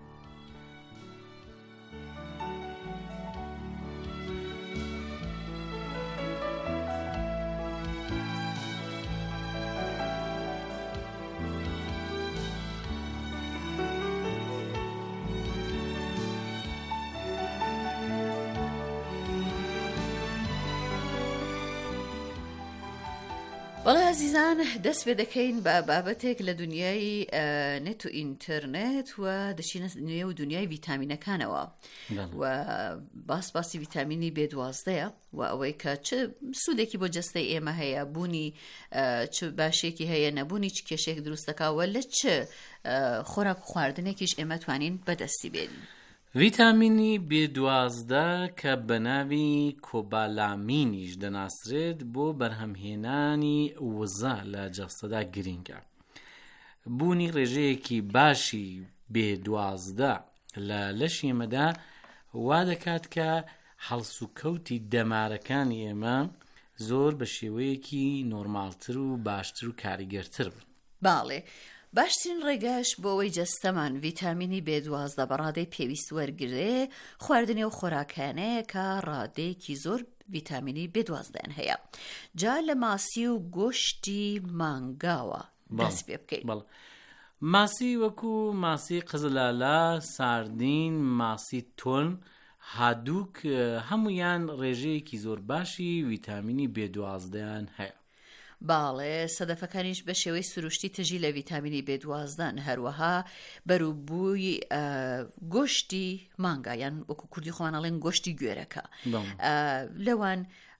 Speaker 1: بەڵێ عزیزان، دەست پێ دەکەین بە بابەتێک لە دنیای نێت و ئینتەرنێت و دەچینە نوێ و دنیای ڤیتامینەکانەوە و باس باسی ڤیتامینی بێ دوازدەیە و ئەوەی کە چه سوودێکی بۆ جەستەی ئێمە هەیە، بوونی چ باشێکی هەیە، نەبوونی چ کێشێک دروستەکەوە لە چه خۆراک و خواردنێکیش ئێمە توانین بەدەستی بێنین.
Speaker 2: ڤیتامینی بێ دوازدە کە بە ناوی کۆبالامینیش دەناسرێت بۆ بەرهەمهێنانی وزە لە جەستەدا گرینگە. بوونی ڕێژەیەکی باشی بێ دوازدە لە لەشی ئێمەدا وا دەکات کە هەڵس و کەوتی دەمارەکانی ئێمە زۆر بە شێوەیەکی نۆرمالتر و باشتر و کاریگەرتر بن.
Speaker 1: باڵێ باشترین ڕێگەش بۆ ئەوەی جەستەمان ڤیتامینی بێ دوازدە بە ڕادەی پێویست وەرگرێ خواردنی و خۆراکانەیە کە ڕادەیەکی زۆر ڤیتامینی بێ دوازدەیان هەیە. جا لە ماسی و گۆشتی مانگاوە دەست پێ بکەین.
Speaker 2: ماسی وەکو ماسی قزلالە، ساردین، ماسی تۆن، هادووک هەمویان ڕێژەیەکی زۆر باشی ڤیتامینی بێ دوازدەیان هەیە.
Speaker 1: باڵێ سەدەفەکانیش بە شێوەی سروشتی تژی لە ڤیتامینی بێ دوازدەن، هەروەها بەروبووی گۆشتی مانگا یان وەکو کوردی خۆمانەڵێن گۆشتی گوێرەکە لەوان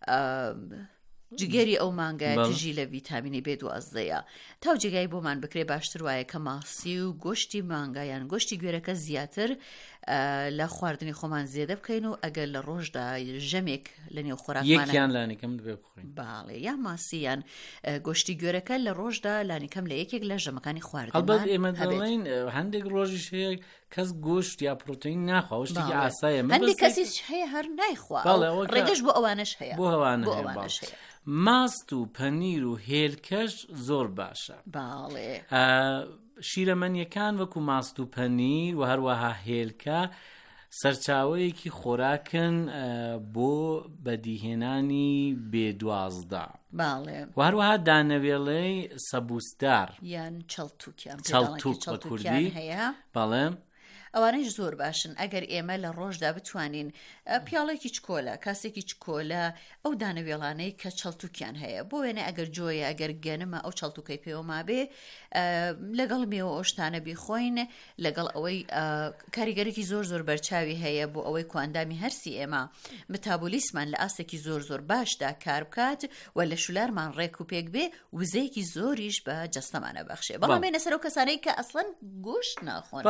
Speaker 1: جگەری ئەو مانگای تژی لە ڤیتامینی بێ دوازدەیە. تاو جێگای بۆمان بکرێ باشتر وایە کە ماسی و گۆشتی مانگا یان گۆشتی گوێرەکە زیاتر لە خواردنی خۆمان زیێدە بکەین و ئەگەر لە ڕۆژدا ژەمێک لە نێو خۆراکمانە
Speaker 2: یەکیان لانیکەم دەبێ بخۆین
Speaker 1: باڵێ یا ماسییان گۆشتی گوێرەکە لە ڕۆژدا لانیکەم لە یەکێک لە ژەمەکانی خواردنمان
Speaker 2: هەڵبەت ئێمە دەڵێن هەندێک ڕۆژیش هەیە کەس گۆشت یا پرۆتین ناخوا شتێکی ئاسایە
Speaker 1: هەندێک کەسیش هەیە هەر نایخوا ڕێگەش بۆ ئەوانش هەیە
Speaker 2: بۆ ئەوانش هەیە ماست و پەنیر و هێلکەش زۆر باشە
Speaker 1: باڵێ
Speaker 2: شیرەمەنیەکان وەکو ماست و پەنیر و هەروەها هێلکە سەرچاوەیەکی خۆراکن بۆ بەدیهێنانی بێدوازدا
Speaker 1: باڵێ
Speaker 2: و هەروەها دانەوێڵەی سەبوستار
Speaker 1: یان چەڵتووکیان
Speaker 2: چەڵتووک بە کوردی
Speaker 1: هەیە
Speaker 2: بەڵێ
Speaker 1: ئەوانەش زۆر باشن ئەگەر ئێمە لە ڕۆژدا بتوانین پیاڵێکی چکۆلە کاسێکی چکۆلە ئەو دانەوێڵانەی کە چەڵتووکیان هەیە بۆ وێنە ئەگەر جۆیە ئەگەر گەنمە ئەو چەڵتووکەی پێوەما بێ لەگەڵ مێوە ئۆشتانە بیخۆین لەگەڵ ئەوەی کاریگەرێکی زۆر زۆر بەرچاوی هەیە بۆ ئەوەی کواندامی هەرسی ئێمە متابولیسمان لە ئاستێکی زۆر زۆر باشدا کار بکات و لە شولارمان ڕێک و پێک بێ وزەیەکی زۆریش بە جەستەمانە بەخشێ بەڵام بێنە سەر ئەو کەسانەی کە ئەسڵەن گۆشت ناخۆن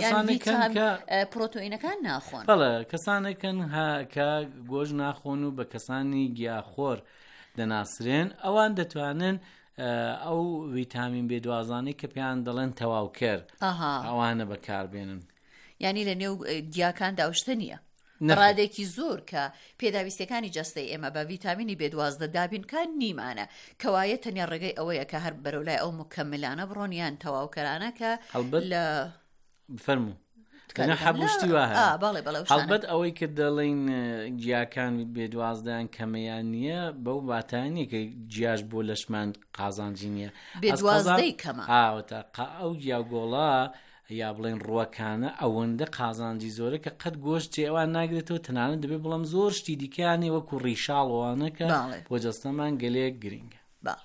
Speaker 1: پرۆتۆینەکان ناخۆن
Speaker 2: بەڵێ کەسانێکن کە گۆژ ناخۆن و بە کەسانی گیاخۆر دەناسرێن ئەوان دەتوانن ئەو ڤیتامین بێ دوازانەی کە پێیان دەڵێن تەواوکەر ئەوانە بەکاربێنن
Speaker 1: ینی لە نێو دیاکان داوشتە نییە ڕادێکی زۆر کە پێداویستەکانی جەستەی ئێمە بە ڤیتامینی بێ دوازدە دابینکان نیمانە کەوایە تەنیا ڕێگەی ئەوەیە کە هەر بەرەولای ئەو مکەملانە بڕۆنیان تەواوکەرانە کە
Speaker 2: لە بفەرموو حەبوشتی وایە هەڵبەت ئەوەی کە دەڵێن جیاکان بێ دوازدەیان کەمەیان نییە بەو باتانی کە جیاش بۆ لەشمان قازانجی نییە
Speaker 1: بێ دوازدەی کەمە
Speaker 2: ئاوەتە ئەو جیاگۆڵا یا بڵێن ڕووەکانە ئەوەندە قازانجی زۆرە کە قەت گۆشت ئەوان ناگرێتەوە تەنانەت دەبێت بڵم زۆر شتی دیکانی وەکو ڕیشاڵەوانە کە بۆ جەستەمان گەلەیەک گرنگە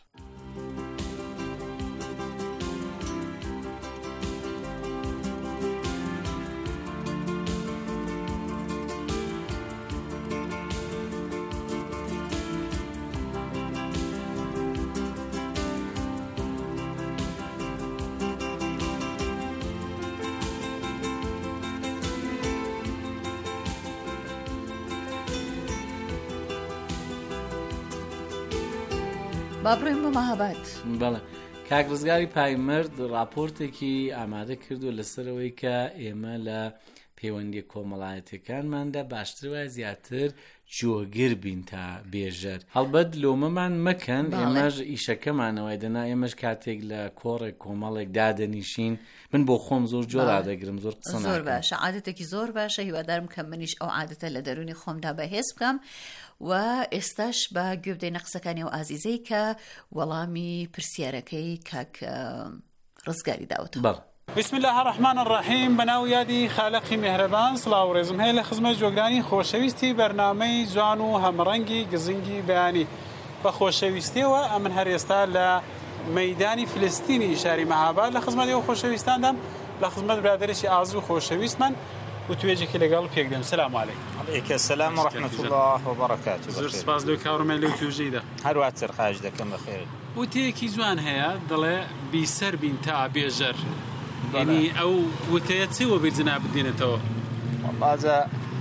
Speaker 1: بابڕێن بۆ مەهاباد
Speaker 2: بەڵێ کاک ڕزگاری پایمەرد راپۆرتێکی ئامادە کردو لەسەرەوەی کە ئێمە لە پەیوەندی کۆمەڵایەتەکانماندا باشتر وای زیاتر جۆگر بین تا بێژەر هەڵبەت لۆمەمان مەکەن ئێمەش ئیشەکەمانەوەی دەنا ئێمەش کاتێک لە کۆڕێک کۆمەڵێک دادەنیشین من بۆ خۆم زۆر جۆر ئادەگرم زۆر قسە ناکەم
Speaker 1: زۆر باشە عادەتێکی زۆر باشە هیوادارم کە منیش ئەو عادەتە لە دەرونی خۆمدا بەهێز بکەم و ئێستاش بە گوێ بدەینە قسەکانی و ئازیزەی کە وەڵامی پرسیارەکەی کاک ڕزگاری داوتەوە.
Speaker 6: بسم الله الرحمن الرحیم بەناو یادی خالقی میهرەبان سڵاو و ڕێزم هەیە لە خزمەت جۆگرانی خۆشەویستی بەرنامەی جوان و هەمڕەنگی گزنگی بەیانی بە خۆشەویستیەوە ئەمن هەر ئێستا لە مەیدانی فلستینی شاری مەهاباد لە خزمەت ئێوە خۆشەویستاندام لە خزمەت برادێکی ئازوو خۆشەویستمان و توێژێکی لەگەڵ پێک دێم. سلام عەلەیکم.
Speaker 7: عەلەیکە سەلام و ڕەحمەت الله و بەڕەکاتوه.
Speaker 6: زۆر سپاس لەو کاڕمە لەو توێژەیدا.
Speaker 7: هەروات سەرخاش دەکەم بەخێر.
Speaker 6: وتەیەکی جوان هەیە دەڵێ بیسەر بین تا بێژەر. یعنی ئەو وتەیە چێوە بیرجنا بدێنێتەوە؟
Speaker 7: وەڵازە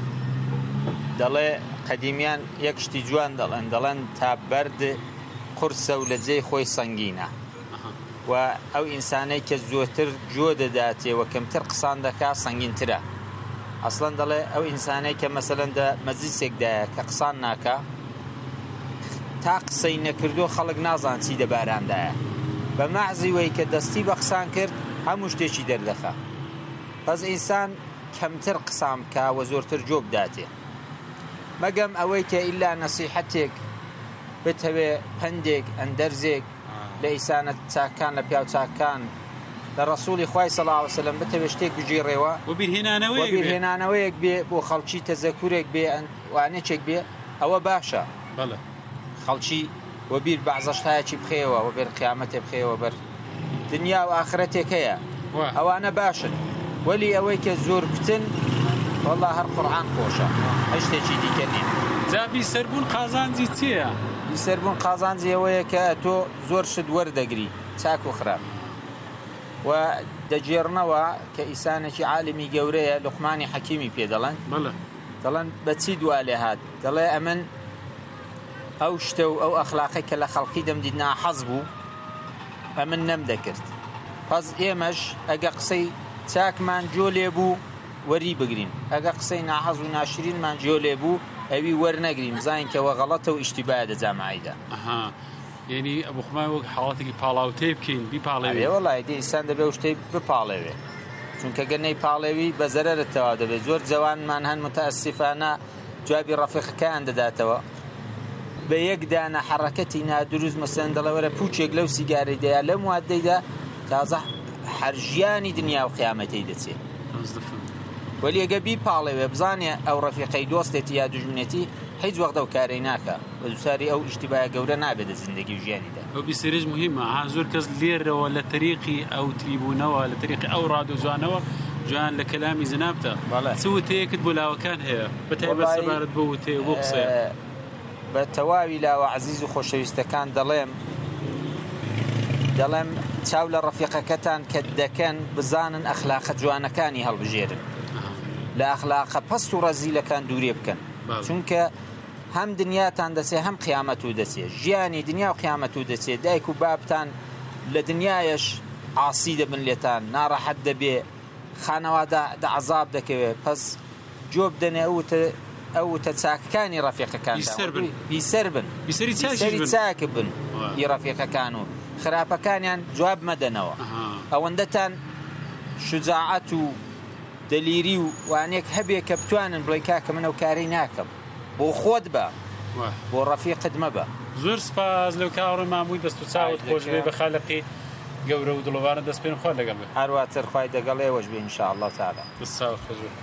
Speaker 7: دەڵێ قەدیمیان یەک شتی جوان دەڵێن دەڵێن تا بەرد قورسە و لە جێی خۆی سەنگینە و ئەو ئینسانەی کە زۆرتر جۆ دەداتێ و کەمتر قسان دەکا سەنگینترە. ئەسڵەن دەڵێ ئەو ئینسانەی کە مەسەلەن دە مەجلیسێکدایە کە قسان ناکە تا قسەی نەکردو خەڵک نازان چی دەباراندایە بە مەعزی وەی کە دەستی بە قسان کرد هەموو شتێکی دەردەخە. پس ئینسان کەمتر قسام بکە و زۆرتر جۆ بداتێ مەگەم ئەوەی کە ئیلا نەسیحەتێک بتەوێ پندێک ئەندەرزێک لە ئیسانە چاکان لە پیاو چاکان لە ڕەسوولی خوای صلی الله علیه و سلم بتەوێ شتێک بگیڕێەوە
Speaker 6: و
Speaker 7: بیرهێنانەوەیەک بێ بۆ خەڵکی تەزەکورێک بێ وانێکێک بێ ئەوە باشە. خەڵکی وە بیر بەعزەشتایەکی بخێەوە و بێر قیامەتێ بخێەوە بەر دنیا و ئاخرەتێک هەیە ئەوانە باشن. وەلی ئەوەی کە زۆر بتن وەڵا هەر قورئان خۆشە هەر شتێکی دیکە نییە.
Speaker 6: جا بیسەربوون قازانجی چییە؟
Speaker 7: بیسەربوون قازانجی ئەوەیە کە تۆ زۆر شت وەردەگری چاک و خراپ. و دەجێڕنەوە کە ئیسانێکی عالمی گەورەیە لوقمانی حەکیمی پێ دەڵێن دەڵێن بەچی دوا لێ هات دەڵێ ئەمن ئەو شتە و ئەو ئەخلاقی کە لە خەڵقی دەمدید ناحەز بوو ئەمن نەم دەکرد پس ئێمەش ئەگە قسەی چاکمان جۆ لێ بوو وەری بگرین ئەگە قسەی ناحەز و ناشرینمان جۆ لێ بوو ئەوی وەرنەگرین بزانین کەەوە غەڵەتە و ئیشتیبایە دە جامعیدا
Speaker 6: یعنی ئەبوخمان وەک حاڵاتێکی پاڵاوتێ بکەین بیپاڵێوێ
Speaker 7: وەڵای دێ ئینسان دەبێ و شتەی بپاڵێوێ چونکە گەنەی پاڵێوی بە زەرەرتەوە دەبێت زۆر جوانمان هەن متەئەسیفانە جوابی ڕەفیقەکان دەداتەوە بە یەک دانە حەڕەکەتی نادروست مەسەن دەڵێ وەرە پوچێک لەو سیگارەی دەیە لەم وادەیدا تازە هەرژیانی دنیا و قیامەتەی دەچێت وەلی ئەگە بیپاڵێوێ بزانێ ئەو ڕەفیقەی دۆستێتی یا دوژمنێتی هیچ وەختە و کارەی ناکە بە دووساری ئەو ئیشتیبایە گەورە نابێت زیندگی و ژیانیدا
Speaker 6: ئەو بیسەرێژ مهمە زۆر کەس لێرەوە لە تەریقی ئەو تریبوونەوە لە تەریقی ئەو ڕادۆجوانەوە جوان لە کەلامی زنابتە چ وتەیەکت بۆ لاوەکان هەیە بەتایبەت سەبارەت بۆ وتێ بۆ قسە
Speaker 7: بە تەواوی لاوە عەزیز و خۆشەویستەکان دەڵێم دەڵێم چاو لە ڕەفیقەکەتان کە دەکەن بزانن ئەخلاقە جوانەکانی هەڵبژێرن لە ئەخلاقە پەست و ڕەزیلەکان دوورێ بکەن چونکە هەم دنیاتان دەچێت هەم قیامەت و دەچێت ژیانی دنیا و قیامەت و دەچێت دایک و بابتان لە دنیایش عاسی دەبن لێتان ناڕەحەت دەبێ خانەوادا دەعەزاب دەکەوێت پس جۆ بدەنێ ئەو تە چاکەکانی ڕەفیقەکان بیسەر بن بیسەری چاک بن ی ڕەفیقەکان و خراپەکانیان جواب مەدەنەوە ئەوەندەتان شجاعەت و دەلیری و وانێک هەبێ کە بتوانن بڵێ کاکە منە و کارەی ناکەم بۆ خۆت بە بۆ ڕەفیقت مەبە
Speaker 6: زۆر سپاس لەو کاڕۆی مامووی دەست و چاوت خۆش بێ بە خالقی گەورە و دڵۆبانە دەست پێن خۆ لەگەڵ بێ
Speaker 7: هەرواتر خوای دەگەڵێوەش بێ ئینشاءالله تەعالا
Speaker 6: دەست چاوت خۆش بێ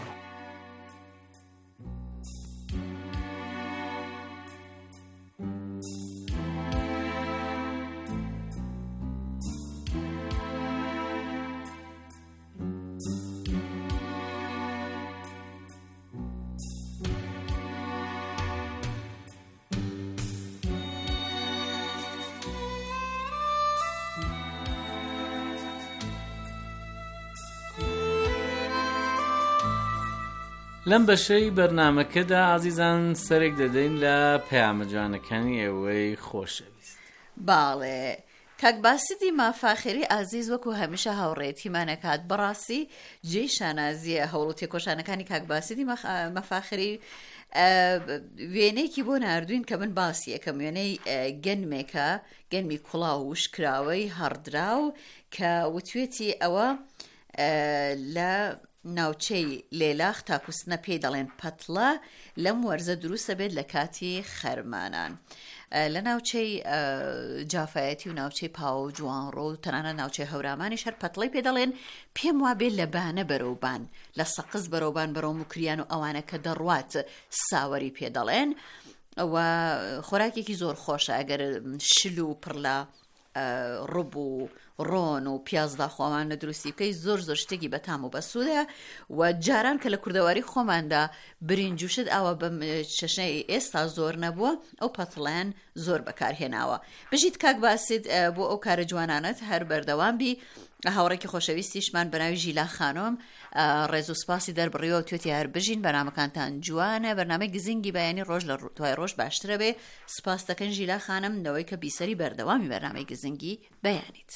Speaker 6: لەم بەشەی بەرنامەکەدا عزیزان سەرێک دەدەین لە پەیامە جوانەکانی ئێوەی خۆشەویست.
Speaker 1: باڵێ کاک باسیدی مافاخری ئازیز وەکو هەمیشە هاوڕێتیمانەکات بەڕاستی جێی شانازیە هەوڵ و تێکۆشانەکانی کاک باسیدی مەفاخری وێنەیەکی بۆ ناردوین کە من باسی یەکەم وێنەی گەنمێکە گەنمی کوڵاو و شکراوەی هەڕدراو کە وتوێتی ئەوە لە ناوچەی لێلاخ تاکوستنە پێی دەڵێن پەتڵە لەم وەرزە دروستە بێت لە کاتی خەرمانان لە ناوچەی جافایەتی و ناوچەی پاو و جوانڕۆ و تەنانە ناوچەی هەورامانی شەر پەتڵەی پێ دەڵێن پێم وا بێت لە بانە بەرەوبان لە سەقز بەرەوبان بەرەو مکریان و ئەوانە کە دەڕوات ساوەری پێ دەڵێن و خۆراکێکی زۆر خۆشە ئەگەر شل و پڕ لە ڕوب و ڕۆن و پیازدا خۆمان لە دروستی بکەی زۆر زۆر شتێکی بەتام و بەسوودە و جاران کە لە کوردەواری خۆماندا برینجوشت ئەوە بەم چەشنەی ئێستا زۆر نەبووە ئەو پەتڵیان زۆر بەکارهێناوە بژیت کاک باسید بۆ ئەو کارە جوانانت هەر بەردەوام بی هاوڕێکی خۆشەویستیشمان بەناوی ژیلا خانۆم ڕێز و سپاسی دەربڕیەوە توێتی هەر بژین بەنامەکانتان جوانە بەرنامەی گزینگی بەیانی ڕۆژ لە دوای ڕۆژ باشترە بێ سپاس دەکەن ژیلا خانم لەوەی کە بیسەری بەردەوامی بەرنامەی گزینگی بەیانیت.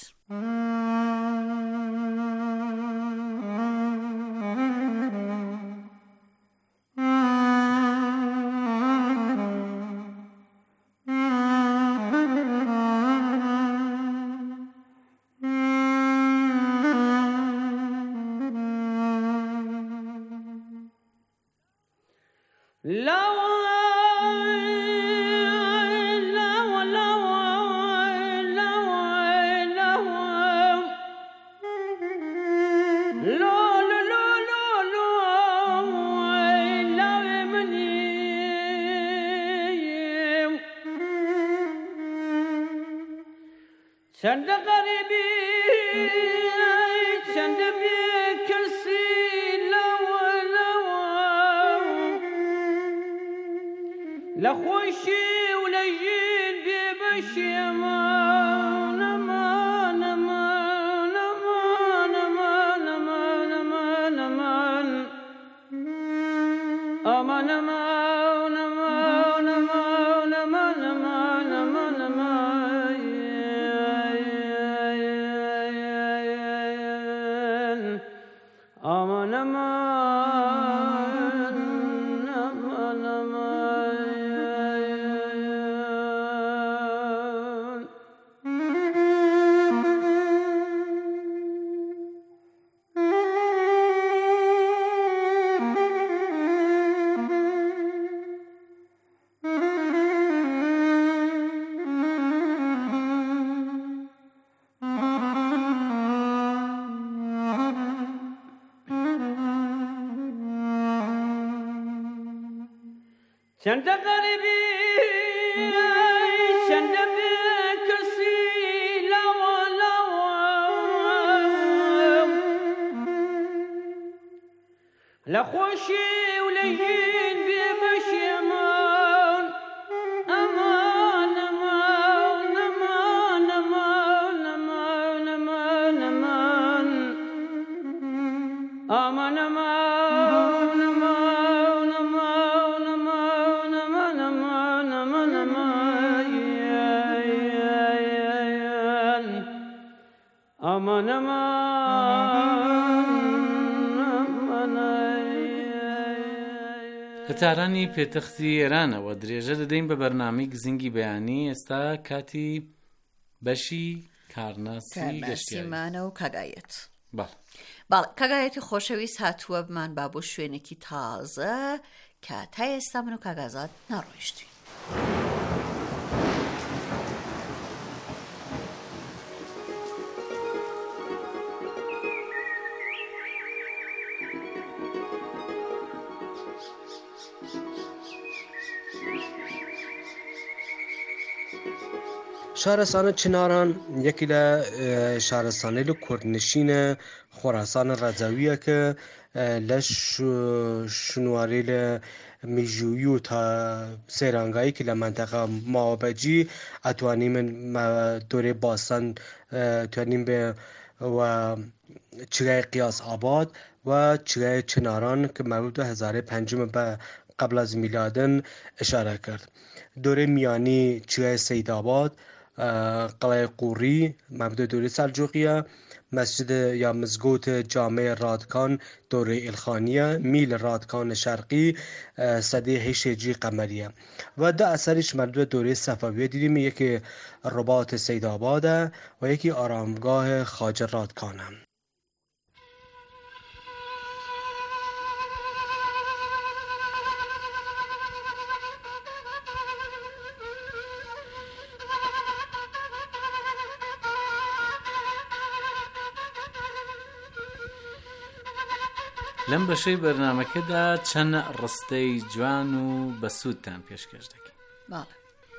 Speaker 8: چند غریبی چند بی کسی لو لو لخوشی و لجین بی بشی امان امان امان امان شند غريبي شند بكسي لو لو لخوشي ولين بمشي امان امان امان امان امان امان امان امان امان امان aman aman
Speaker 2: هەتارانی پێتەختی ئێرانەوە درێژە دەدەین بە بەرنامەی گزنگی بەیانی. ئێستا کاتی بەشی کارناسی
Speaker 1: گەشتیمانە و کاگایەت.
Speaker 2: باڵ
Speaker 1: کاگایەتی خۆشەویست هاتووە بمان با بۆ شوێنێکی تازە کە تا ئێستا من و کاگازات ناڕۆیشتوین.
Speaker 9: شارستان چناران یکی لە شارستانی لە کوردنشینە خۆراسان ڕەجاویە کە لە شنواری لە میژووی و تا سێرانگایی کە لە منتەقە ماوەبەجی ئەتوانی من دۆرێ باستان توانیم بێ و چرای قیاس آباد و چرای چناران که مربوط به هزار پنجم به قبل از میلادن اشاره کرد. دوره میانی چرای سید آباد، قلعه قوری مربوط به دوره سلجوقیه، مسجد یا مزگوت جامع رادکان دوره الخانیه، میل رادکان شرقی سده هشت هجری قمریه و ده اثرش مربوط به دوره صفویه دیدیم. یکی رباط سید آباده و یکی آرامگاه خواجه رادکانه.
Speaker 2: لەم بەشەی بەرنامەکەدا چەند ڕستەی جوان و بەسوودتان پێشکەش دەکەین.
Speaker 1: باڵێ.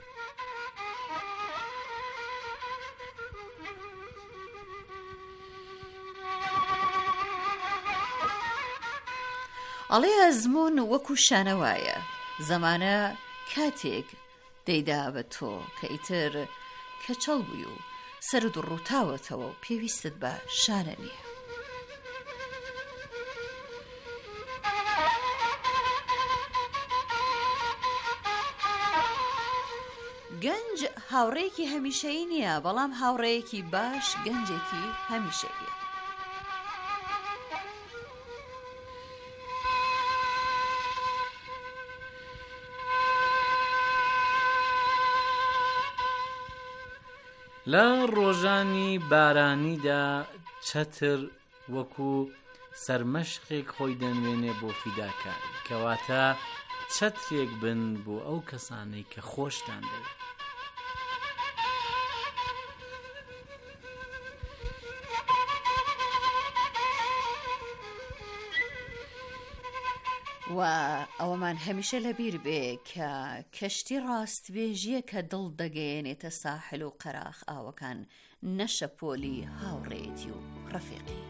Speaker 1: ئەڵێ ئەزمون وەکو شانەوایە، زەمانە کاتێک دەیدا بە تۆ کە ئیتر کەچەڵ بووی و سەرد و ڕووتاوەتەوە و پێویستت بە شانە نییە. گەنج هاوڕێیەکی هەمیشەیی نییە، بەڵام هاوڕێیەکی باش گەنجێکی هەمیشەییە.
Speaker 2: لە ڕۆژانی بارانیدا چەتر وەکو سەرمەشقێک خۆی دەنوێنێ بۆ فیداکاری، کەواتە چەترێک بن بۆ ئەو کەسانەی کە خۆشتان دەوێت.
Speaker 1: و ئەوەمان هەمیشە لەبیر بێ کە کەشتی ڕاستبێژیە کە دڵ دەگەیەنێتە ساحل و قەراخ ئاوەکان، نەشە پۆلی هاوڕێتی و ڕەفیقی.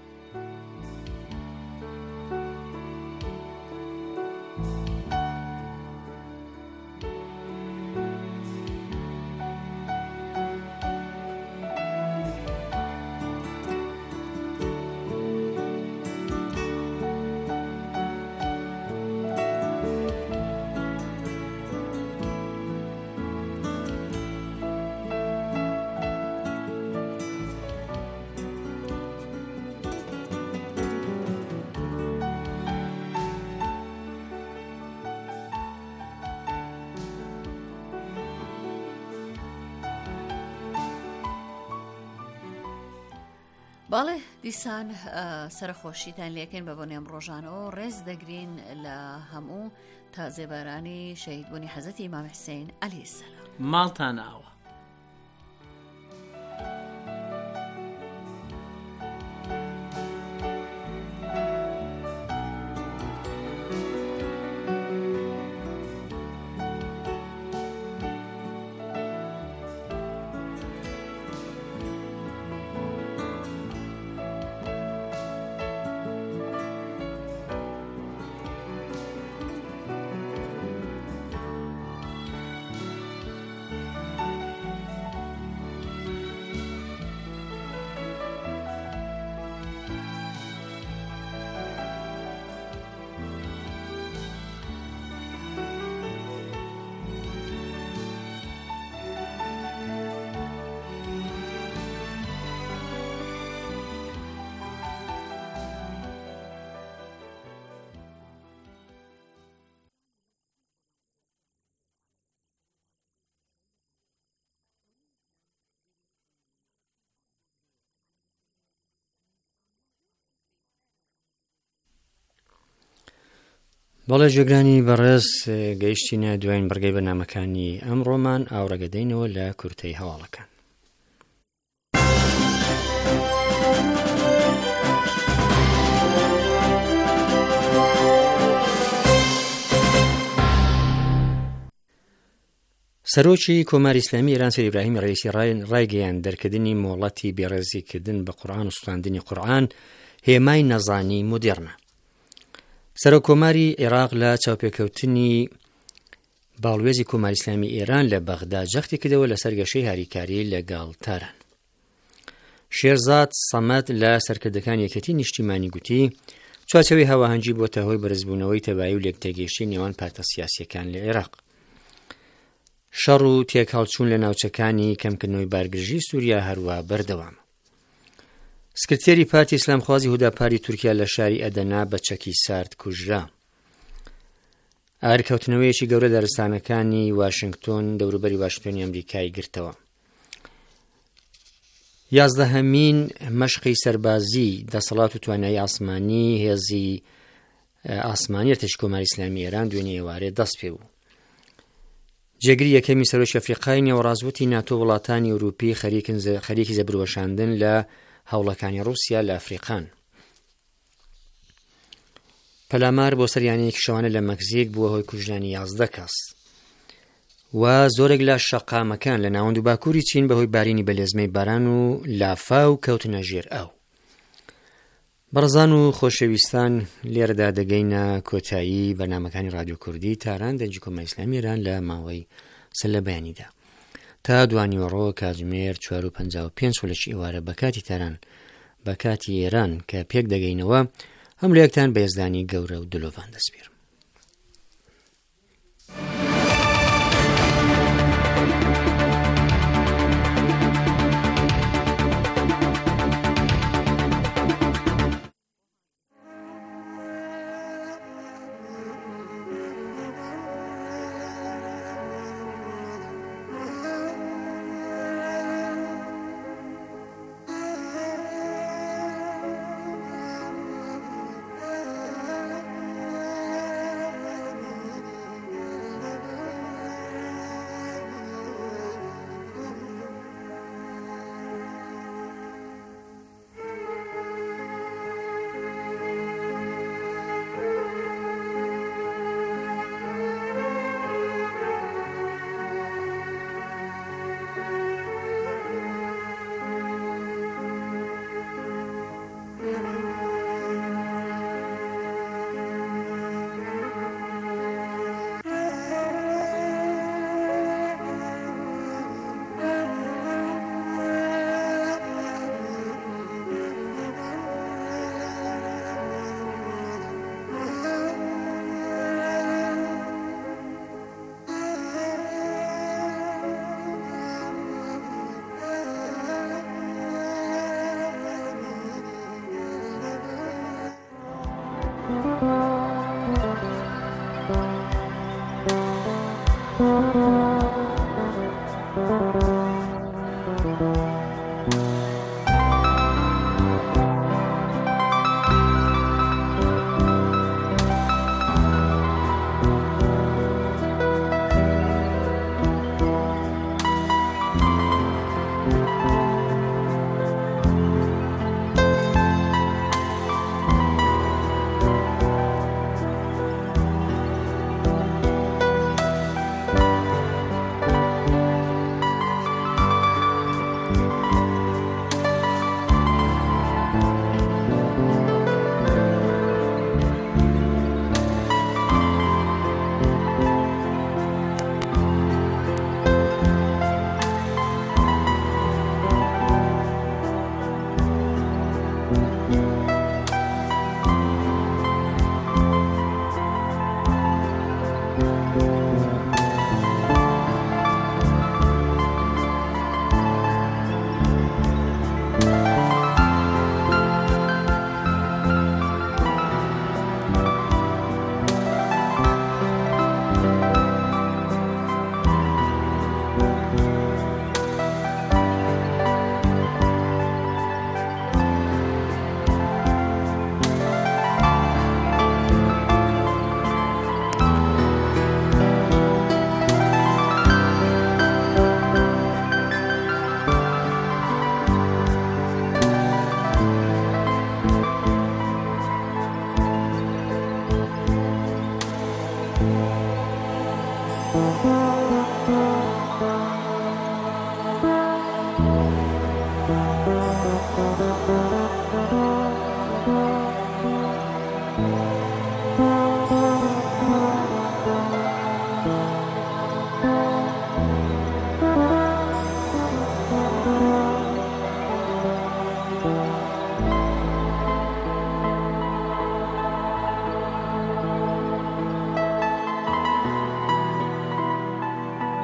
Speaker 1: باڵێ دیسان سەرخۆشیتان لێکن بە بۆنێم ڕۆژانەوە ڕێز دەگرین لە هەموو تازێبارانی شەهیدبوونی حەزەتی ئیمام حوسێین عەلەیهی سەلام.
Speaker 2: ماڵتان ئاوە.
Speaker 3: بەڵێ جێگرانی بەڕێز گەیشتینە دوایین بەرگەی بەرنامەکانی ئەمڕۆمان ئاورەگەدەینەوە لە کورتەی هەواڵەکان. سەرۆکی کۆماری ئیسلامی ئێران سەید ئیبراهیم ڕەیسی ڕایگەیاند دەرکردنی مۆڵەتی بێڕێزیکردن بە قورئان و سوتاندنی قورئان هێمای نەزانی مۆدێرنە. سەرۆکۆماری عێراق لە چاوپێکەوتنی باڵوێزی کۆماری ئیسلامی ئێران لە بەغدا جەختی کردەوە لەسەر گەشەی هاریکاری لەگەڵ تاران. شێرزاد سەمەد لە سەرکردەکان یەکێتی نیشتیمانی گوتی چوارچەوەی هاوەهەنگی بۆتە هۆی بەرزبوونەوەی تەبایی و لێکتێگەیشتنی نێوان پارتە سیاسیەکان لە عێراق. شەڕ و تێکهەڵچوون لە ناوچەکانی کەمکردنەوەی بارگرژی سووریا هەروە بەردەوام. سکرتێری پارتی ئیسلامخوازی هوداپاری تورکیا لە شاری ئەدەنا بە چەکی سارد کوژرا. ئاگرکەوتنەوەیەکی گەورە دارستانەکانی واشنگتۆن دەوروبەری واشنگتۆنی ئەمریکای گرتەوە. یازدەهەمین مەشقی سەربازی دەسەڵات و توانایی ئاسمانی هێزی ئاسمانی ارتشی کۆماری ئیسلامی ئێران دوێنێ ئێوارێ دەست پێ بوو. جێگری یەکەمی سەرۆکی ئەفریقای نێوەڕازوتی ناتۆ وڵاتانی ئەوروپی خەریکی زەبروەشاندن لە هەوڵەکانی رووسیا لە ئەفریقان. پەلامار بۆ سەریانەیەکی شەوانە لە مەکزیک بووە هۆی کوژرانی یازدە کەس و زۆرێک لە شەقامەکان لە ناوەند و باکووری چین بەهۆی بارینی بەلێزمەی باران و لافا و کەوتنە ژێر ئاو. بەڕزان و خۆشەویستان لێرەدا دەگەینە کۆتایی بەرنامەکانی رادیۆ کوردی تاران دەنجی کۆماری ئیسلامی ئێران لە ماوەی سەلە بەیانیدا تا دوانیوەڕۆ کاتژمێر چوار و پەنجا و پێنج خولەکی ئێوارە بە کاتی تاران بە کاتی ئێران کە پێک دەگەینەوە هەموو لە یەکتان بە هێزدانی گەورە و دلۆڤان دەسپێرم.